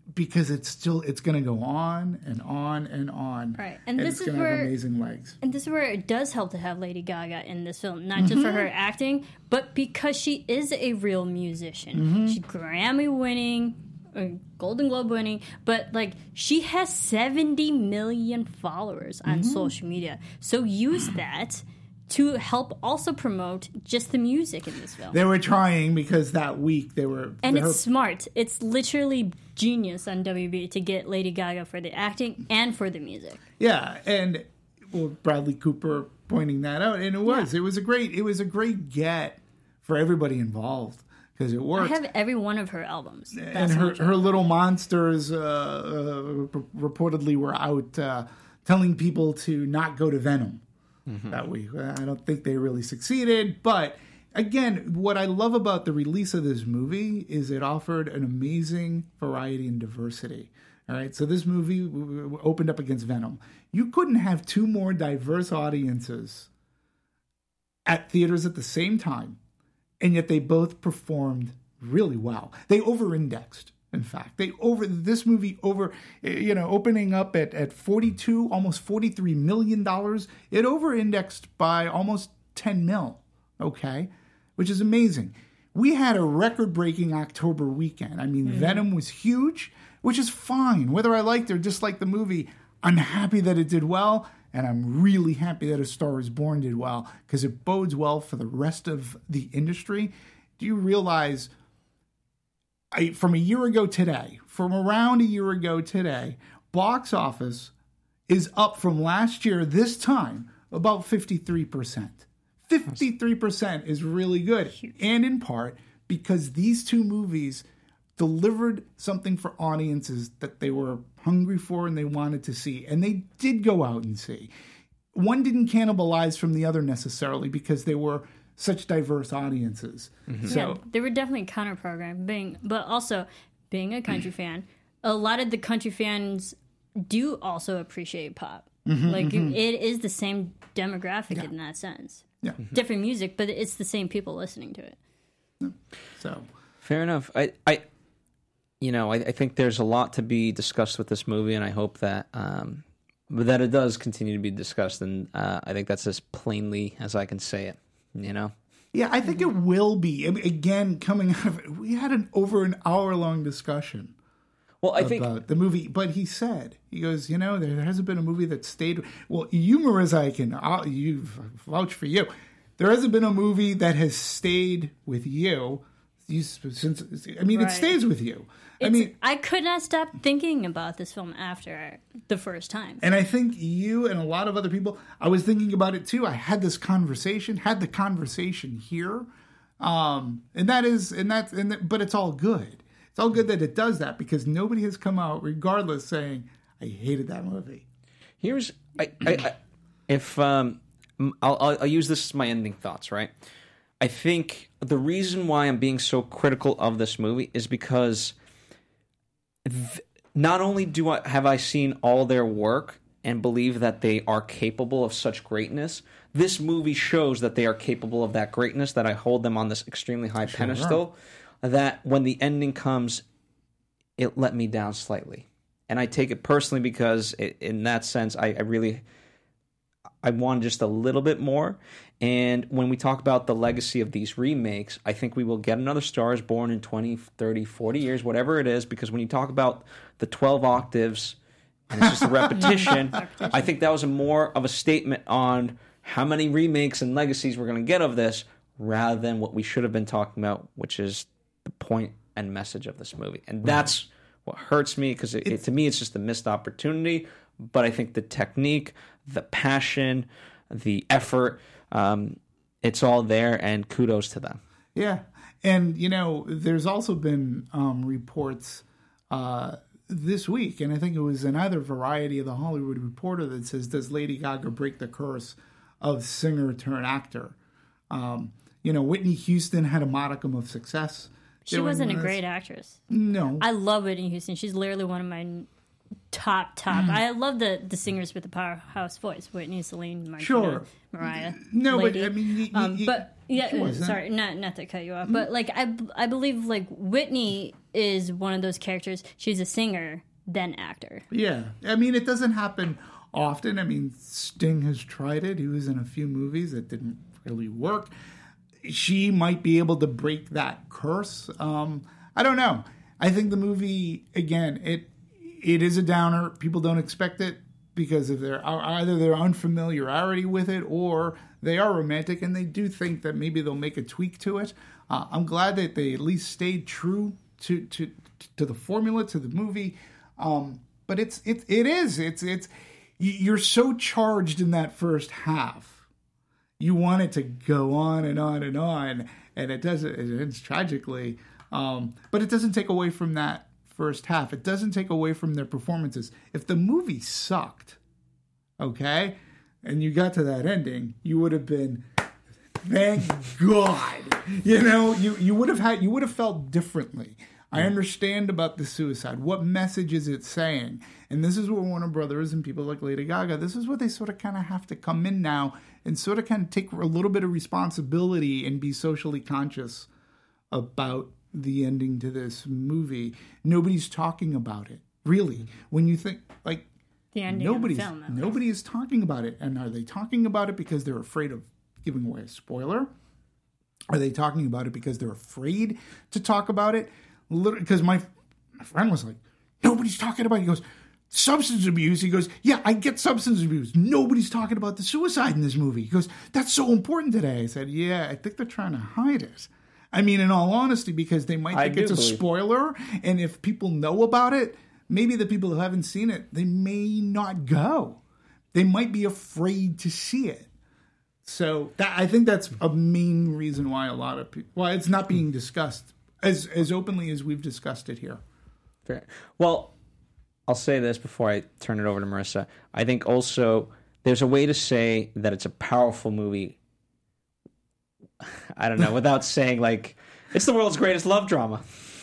because it's still it's going to go on and on and on. Right, and, and this it's is going to where have amazing legs. And this is where it does help to have Lady Gaga in this film, not just for her acting, but because she is a real musician. Mm-hmm. She's Grammy winning, or Golden Globe winning, but like she has seventy million followers on Mm-hmm. social media. So use that to help also promote just the music in this film. They were trying because that week they were... And her- it's smart. It's literally genius on W B to get Lady Gaga for the acting and for the music. Yeah, and well, Bradley Cooper pointing that out, and it was Yeah. it was a great it was a great get for everybody involved because it I worked. have every one of her albums. and That's how her much I her little monsters uh, uh, reportedly were out uh, telling people to not go to Venom that week. I don't think they really succeeded, but again, what I love about the release of this movie is it offered an amazing variety and diversity. All right, so this movie w- w- opened up against Venom. You couldn't have two more diverse audiences at theaters at the same time, and yet they both performed really well. They over-indexed, in fact. They over this movie over, you know, opening up at, at forty-two, almost forty-three million dollars. It over-indexed by almost ten mil, okay, which is amazing. We had a record-breaking October weekend. I mean, mm-hmm. Venom was huge, which is fine. Whether I liked or disliked the movie, I'm happy that it did well, and I'm really happy that A Star Is Born did well, because it bodes well for the rest of the industry. Do you realize, I, from a year ago today, from around a year ago today, box office is up from last year this time about fifty-three percent. fifty-three percent is really good, and in part because these two movies delivered something for audiences that they were hungry for and they wanted to see, and they did go out and see. One didn't cannibalize from the other necessarily because they were such diverse audiences. Mm-hmm. So yeah, they were definitely counter-programmed, being, but also being a country fan, a lot of the country fans do also appreciate pop. Mm-hmm, like mm-hmm. It, it is the same demographic yeah. in that sense. Yeah. Mm-hmm. Different music, but it's the same people listening to it. So fair enough. I, I, you know, I, I think there's a lot to be discussed with this movie, and I hope that, um, that it does continue to be discussed. And uh, I think that's as plainly as I can say it. You know. Yeah, I think it will be. I mean, again, coming out of it, we had an over an hour long discussion. Well, I about think the movie, but he said, he goes, you know, there hasn't been a movie that stayed. Well, you, Marissa, I can, I'll, you vouch for you. There hasn't been a movie that has stayed with you. You since I mean, right. It stays with you. It's, I mean, I could not stop thinking about this film after the first time. And I think you and a lot of other people, I was thinking about it too. I had this conversation, had the conversation here, um, and that is, and that's, and that, but it's all good. It's all good that it does that because nobody has come out, regardless, saying I hated that movie. Here's, I, I, I if um, I'll, I'll, I'll use this as my ending thoughts, right? I think the reason why I'm being so critical of this movie is because th- not only do I have I seen all their work and believe that they are capable of such greatness, this movie shows that they are capable of that greatness, that I hold them on this extremely high sure. pedestal, that when the ending comes, it let me down slightly. And I take it personally because it, in that sense, I, I really... I want just a little bit more. And when we talk about the legacy of these remakes, I think we will get another Star Is Born in twenty, thirty, forty years, whatever it is, because when you talk about the twelve octaves, and it's just a repetition, I think that was a more of a statement on how many remakes and legacies we're going to get of this, rather than what we should have been talking about, which is the point and message of this movie. And that's what hurts me, because it, it, to me, it's just a missed opportunity. But I think the technique, the passion, the effort, um, it's all there, and kudos to them. Yeah. And, you know, there's also been um, reports uh, this week, and I think it was in either Variety or The Hollywood Reporter that says, does Lady Gaga break the curse of singer turned actor? Um, you know, Whitney Houston had a modicum of success. She wasn't a great actress. No. I love Whitney Houston. She's literally one of my... Top, top. I love the, the singers with the powerhouse voice. Whitney, Celine, Martina, sure. Mariah. No, Lady. but I mean, you, um, you, but yeah, was, sorry, not not to cut you off, mm-hmm. but like I, I believe like Whitney is one of those characters. She's a singer, then actor. Yeah. I mean, it doesn't happen often. I mean, Sting has tried it. He was in a few movies that didn't really work. She might be able to break that curse. Um, I don't know. I think the movie, again, it it is a downer. People don't expect it because of their either their unfamiliarity with it or they are romantic and they do think that maybe they'll make a tweak to it. Uh, I'm glad that they at least stayed true to to to the formula, to the movie. Um, but it's it it is it's it's you're so charged in that first half. You want it to go on and on and on, and it doesn't. It ends tragically, um, but it doesn't take away from that first half. It doesn't take away from their performances. If the movie sucked, okay, and you got to that ending, you would have been, thank God. You know, you you would have had you would have felt differently. I understand about the suicide. What message is it saying? And this is what Warner Brothers and people like Lady Gaga, this is what they sort of kind of have to come in now and sort of kind of take a little bit of responsibility and be socially conscious about the ending to this movie. Nobody's talking about it, really. When you think, like, The ending nobody's, of the film. nobody is talking about it. And are they talking about it because they're afraid of giving away a spoiler? Are they talking about it because they're afraid to talk about it? Because my, my friend was like, nobody's talking about it. He goes, substance abuse. He goes, yeah, I get substance abuse. Nobody's talking about the suicide in this movie. He goes, that's so important today. I said, yeah, I think they're trying to hide it. I mean, in all honesty, because they might I think do it's a believe. spoiler. And if people know about it, maybe the people who haven't seen it, they may not go. They might be afraid to see it. So that, I think that's a main reason why a lot of people, why it's not being discussed as as openly as we've discussed it here. Fair. Well, I'll say this before I turn it over to Marissa. I think also there's a way to say that it's a powerful movie. I don't know, without saying like it's the world's greatest love drama.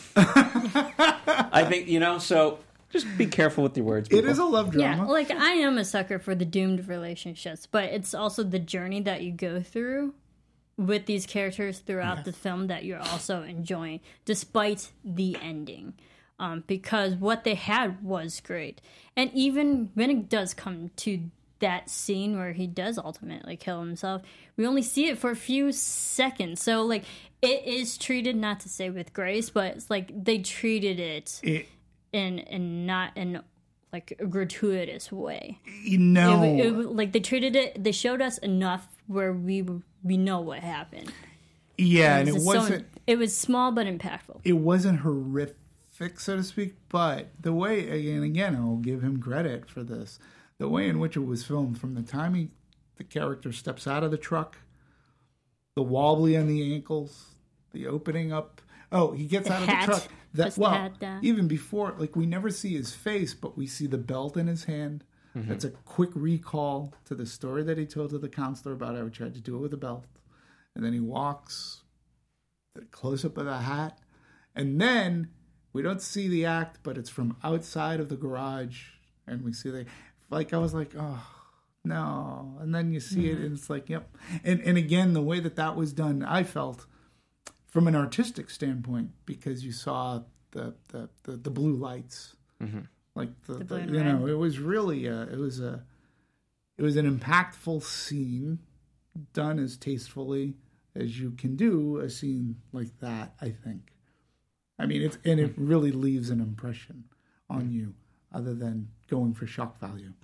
I think, you know, so just be careful with your words. It people. is a love drama. Yeah, like I am a sucker for the doomed relationships, but it's also the journey that you go through with these characters throughout Yes. the film that you're also enjoying, despite the ending. Um, because what they had was great. And even when it does come to that scene where he does ultimately kill himself, we only see it for a few seconds. So, like, it is treated, not to say with grace, but it's like they treated it It, in, in not in like a gratuitous way. you know, It, it, like they treated it, they showed us enough where we we know what happened. yeah, and was it just so- wasn't it was small but impactful. it wasn't horrific, so to speak. But the way, again, again, I'll give him credit for this. The way in which it was filmed, from the time he, the character steps out of the truck, the wobbly on the ankles, the opening up. Oh, he gets The out hat. of the truck. That Puts the well, hat down. even before, like we never see his face, but we see the belt in his hand. That's a quick recall to the story that he told to the counselor about how he tried to do it with a belt. And then he walks, the close up of the hat, and then we don't see the act, but it's from outside of the garage, and we see the like. I was like, oh no, and then you see it, and it's like, yep. And and again, the way that that was done, I felt from an artistic standpoint, because you saw the the the, the blue lights. Like the, The the blue and you know, red. it was really a, it was a, it was an impactful scene, done as tastefully as you can do a scene like that. I think. I mean, it's and it really leaves an impression on you, other than going for shock value.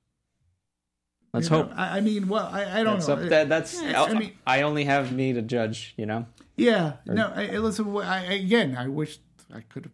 Let's You know, hope. I, I mean, well, I, I don't That's know. up that, that's. Yeah, I I, mean- I only have me to judge. You know. Yeah, no. I, I- listen, I, again, I wish I could have.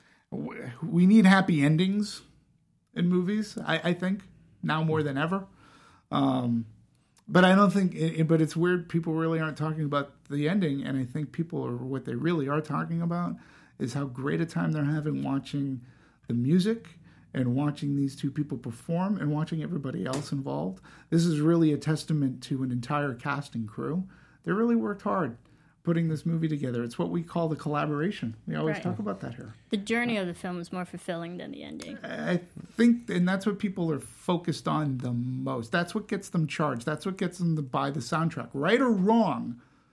We need happy endings in movies. I, I think now more than ever. Um, but I don't think. It, but it's weird. People really aren't talking about the ending, and I think people are what they really are talking about is how great a time they're having watching the music and watching these two people perform and watching everybody else involved. This is really a testament to an entire cast and crew. They really worked hard putting this movie together. It's what we call the collaboration. We always Right. talk about that here. The journey of the film is more fulfilling than the ending. I think, and that's what people are focused on the most. That's what gets them charged. That's what gets them to buy the soundtrack. Right or wrong,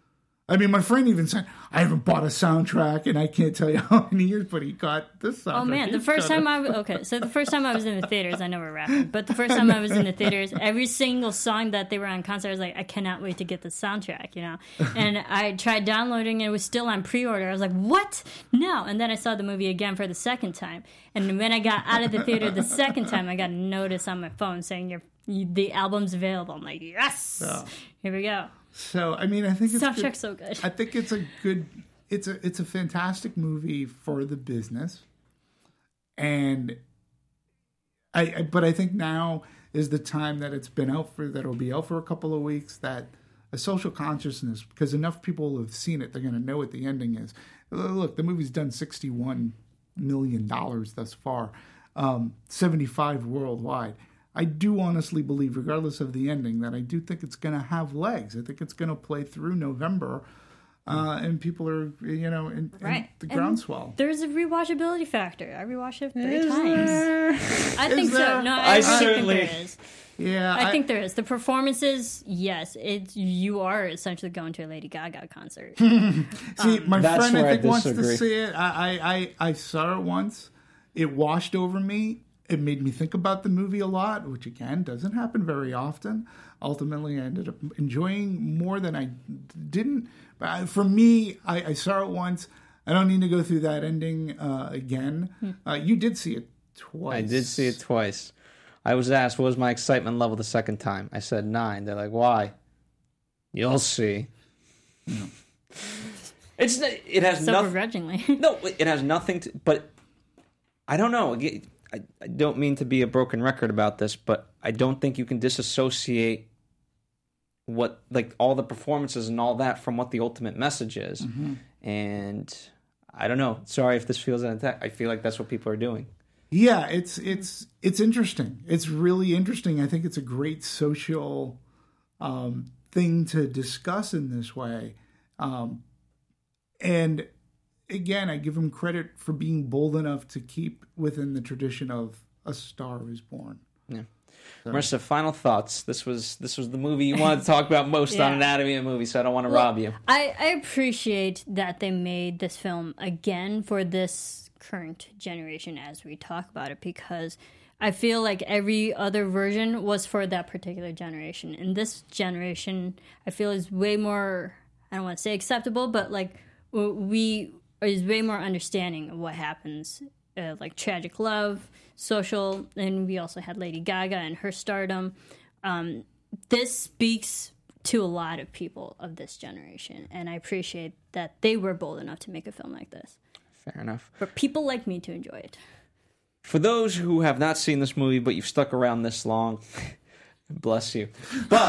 I mean, my friend even said, I haven't bought a soundtrack, and I can't tell you how many years, but he got this soundtrack. Oh man, the He's first got time it. I was, okay, so the first time I was in the theaters, I know we're rapping, but the first time I was in the theaters, every single song that they were on concert, I was like, I cannot wait to get the soundtrack, you know? And I tried downloading it, it was still on pre-order. I was like, what? No. And then I saw the movie again for the second time. And when I got out of the theater the second time, I got a notice on my phone saying, Your, you, the album's available. I'm like, yes! Yeah. Here we go. So, I mean, I think it's Soundtrack's good. so good. I think it's a good, it's a, it's a fantastic movie for the business. And I, I, but I think now is the time that it's been out for, that it'll be out for a couple of weeks, that a social consciousness, because enough people have seen it, they're going to know what the ending is. Look, the movie's done sixty-one million dollars thus far, um, seventy-five worldwide. I do honestly believe, regardless of the ending, that I do think it's going to have legs. I think it's going to play through November, uh, and people are, you know, in, Right. in the And groundswell. There's a rewatchability factor. I rewatched it three Is times. there? I think there? so. No, I, I really certainly- think there is. Yeah, I, think there is. The performances, yes, it's you are essentially going to a Lady Gaga concert. See, my That's friend, where I I think, wants to disagree. see it. I, I, I, I saw it once. It washed over me. It made me think about the movie a lot, which, again, doesn't happen very often. Ultimately, I ended up enjoying more than I didn't. But I, for me, I, I saw it once. I don't need to go through that ending uh, again. Hmm. Uh, you did see it twice. I did see it twice. I was asked, what was my excitement level the second time? I said nine. They're like, why? You'll see. It's It has So nothing... begrudgingly. No, it has nothing to... But I don't know. I, I don't mean to be a broken record about this, but I don't think you can disassociate what, like, all the performances and all that from what the ultimate message is. Mm-hmm. And I don't know. Sorry if this feels an attack. I feel like that's what people are doing. Yeah, it's it's it's interesting. It's really interesting. I think it's a great social um, thing to discuss in this way. Um, and again, I give him credit for being bold enough to keep within the tradition of A Star Is Born. Yeah. Marissa, final thoughts. This was this was the movie you wanted to talk about most Yeah. on Anatomy of a Movie, so I don't want to Well, rob you. I, I appreciate that they made this film again for this current generation as we talk about it, because I feel like every other version was for that particular generation. And this generation, I feel, is way more, I don't want to say acceptable, but like w- we is way more understanding of what happens, uh, like tragic love, social, and we also had Lady Gaga and her stardom. Um, this speaks to a lot of people of this generation, and I appreciate that they were bold enough to make a film like this Fair enough. for people like me to enjoy it. For those who have not seen this movie, but you've stuck around this long, bless you. But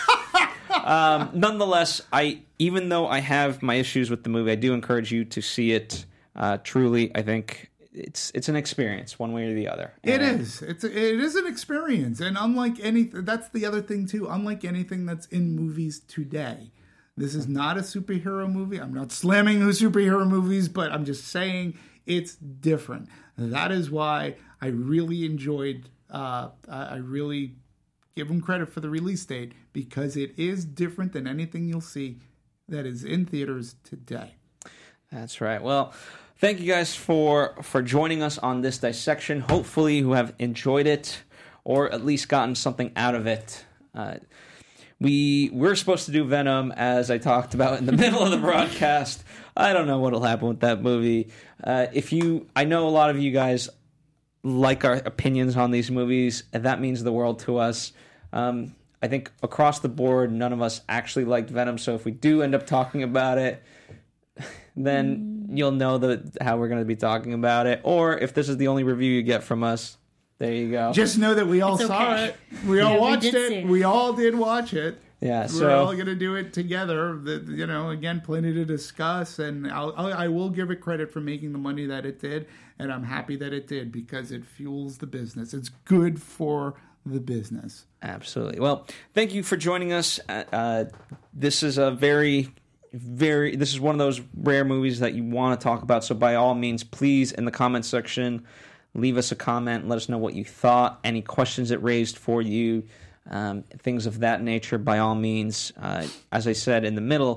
um, nonetheless, I even though I have my issues with the movie, I do encourage you to see it. Uh, truly, I think it's it's an experience, one way or the other. It And- is. It's a, it is an experience, and unlike any, that's the other thing too. Unlike anything that's in movies today, this is not a superhero movie. I'm not slamming the superhero movies, but I'm just saying it's different. That is why I really enjoyed. Uh, I really give them credit for the release date, because it is different than anything you'll see that is in theaters today. That's right. Well, thank you guys for for joining us on this dissection. Hopefully you have enjoyed it, or at least gotten something out of it. Uh, we we're supposed to do Venom, as I talked about in the middle of the broadcast. I don't know what'll happen with that movie. Uh, if you, I know a lot of you guys like our opinions on these movies, and that means the world to us. Um, I think across the board, none of us actually liked Venom, so if we do end up talking about it, then you'll know that how we're going to be talking about it. Or if this is the only review you get from us, there you go. Just know that we all It's saw okay. it. We all Yeah, we watched did see it. it. We all did watch it. yeah, We're so all going to do it together. The, you know, again, plenty to discuss, and I'll, I'll, I will give it credit for making the money that it did, and I'm happy that it did, because it fuels the business. It's good for the business. absolutely. Well, thank you for joining us. Uh, uh, this is a very, very. This is one of those rare movies that you want to talk about. So by all means, please in the comment section, leave us a comment. Let us know what you thought. Any questions it raised for you. Um, things of that nature, by all means. Uh, as I said in the middle,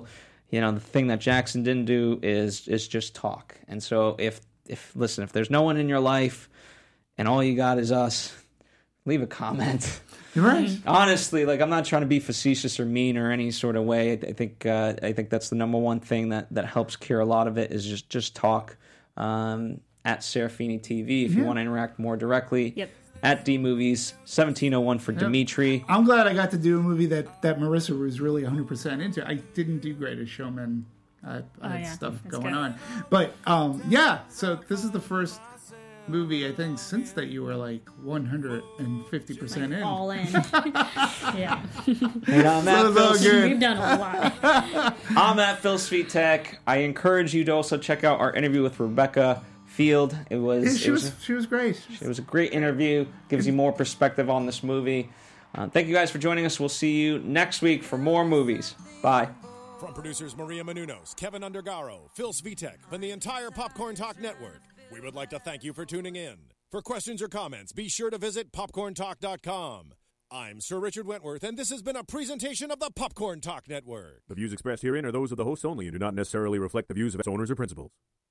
you know, the thing that Jackson didn't do is is just talk. And so if if listen, if there's no one in your life and all you got is us, leave a comment. You're right. Honestly, like, I'm not trying to be facetious or mean or any sort of way. I, I think uh, I think that's the number one thing that, that helps cure a lot of it is just just talk. Um, at Serafini T V if Yeah. you want to interact more directly. Yep. At D Movies, seventeen oh one for Yep. Dimitri. I'm glad I got to do a movie that, that Marissa was really one hundred percent into. I didn't do Greatest Showman. I, I had yeah. stuff That's going good. on. But, um, yeah, so this is the first movie, I think, since that you were like one hundred fifty percent in. All in. Yeah. And on that, So, so Phil, good. We've done a lot. on that Phil Svitek, I encourage you to also check out our interview with Rebecca Field. It was Yeah, she it was, was she was great. a, it was a great interview. Gives you more perspective on this movie. Uh, thank you guys for joining us. We'll see you next week for more movies. Bye. From producers Maria Menounos, Kevin Undergaro, Phil Svitek, and the entire Popcorn Talk Network, we would like to thank you for tuning in. For questions or comments, be sure to visit popcorn talk dot com. I'm Sir Richard Wentworth, and this has been a presentation of the Popcorn Talk Network. The views expressed herein are those of the hosts only and do not necessarily reflect the views of its owners or principals.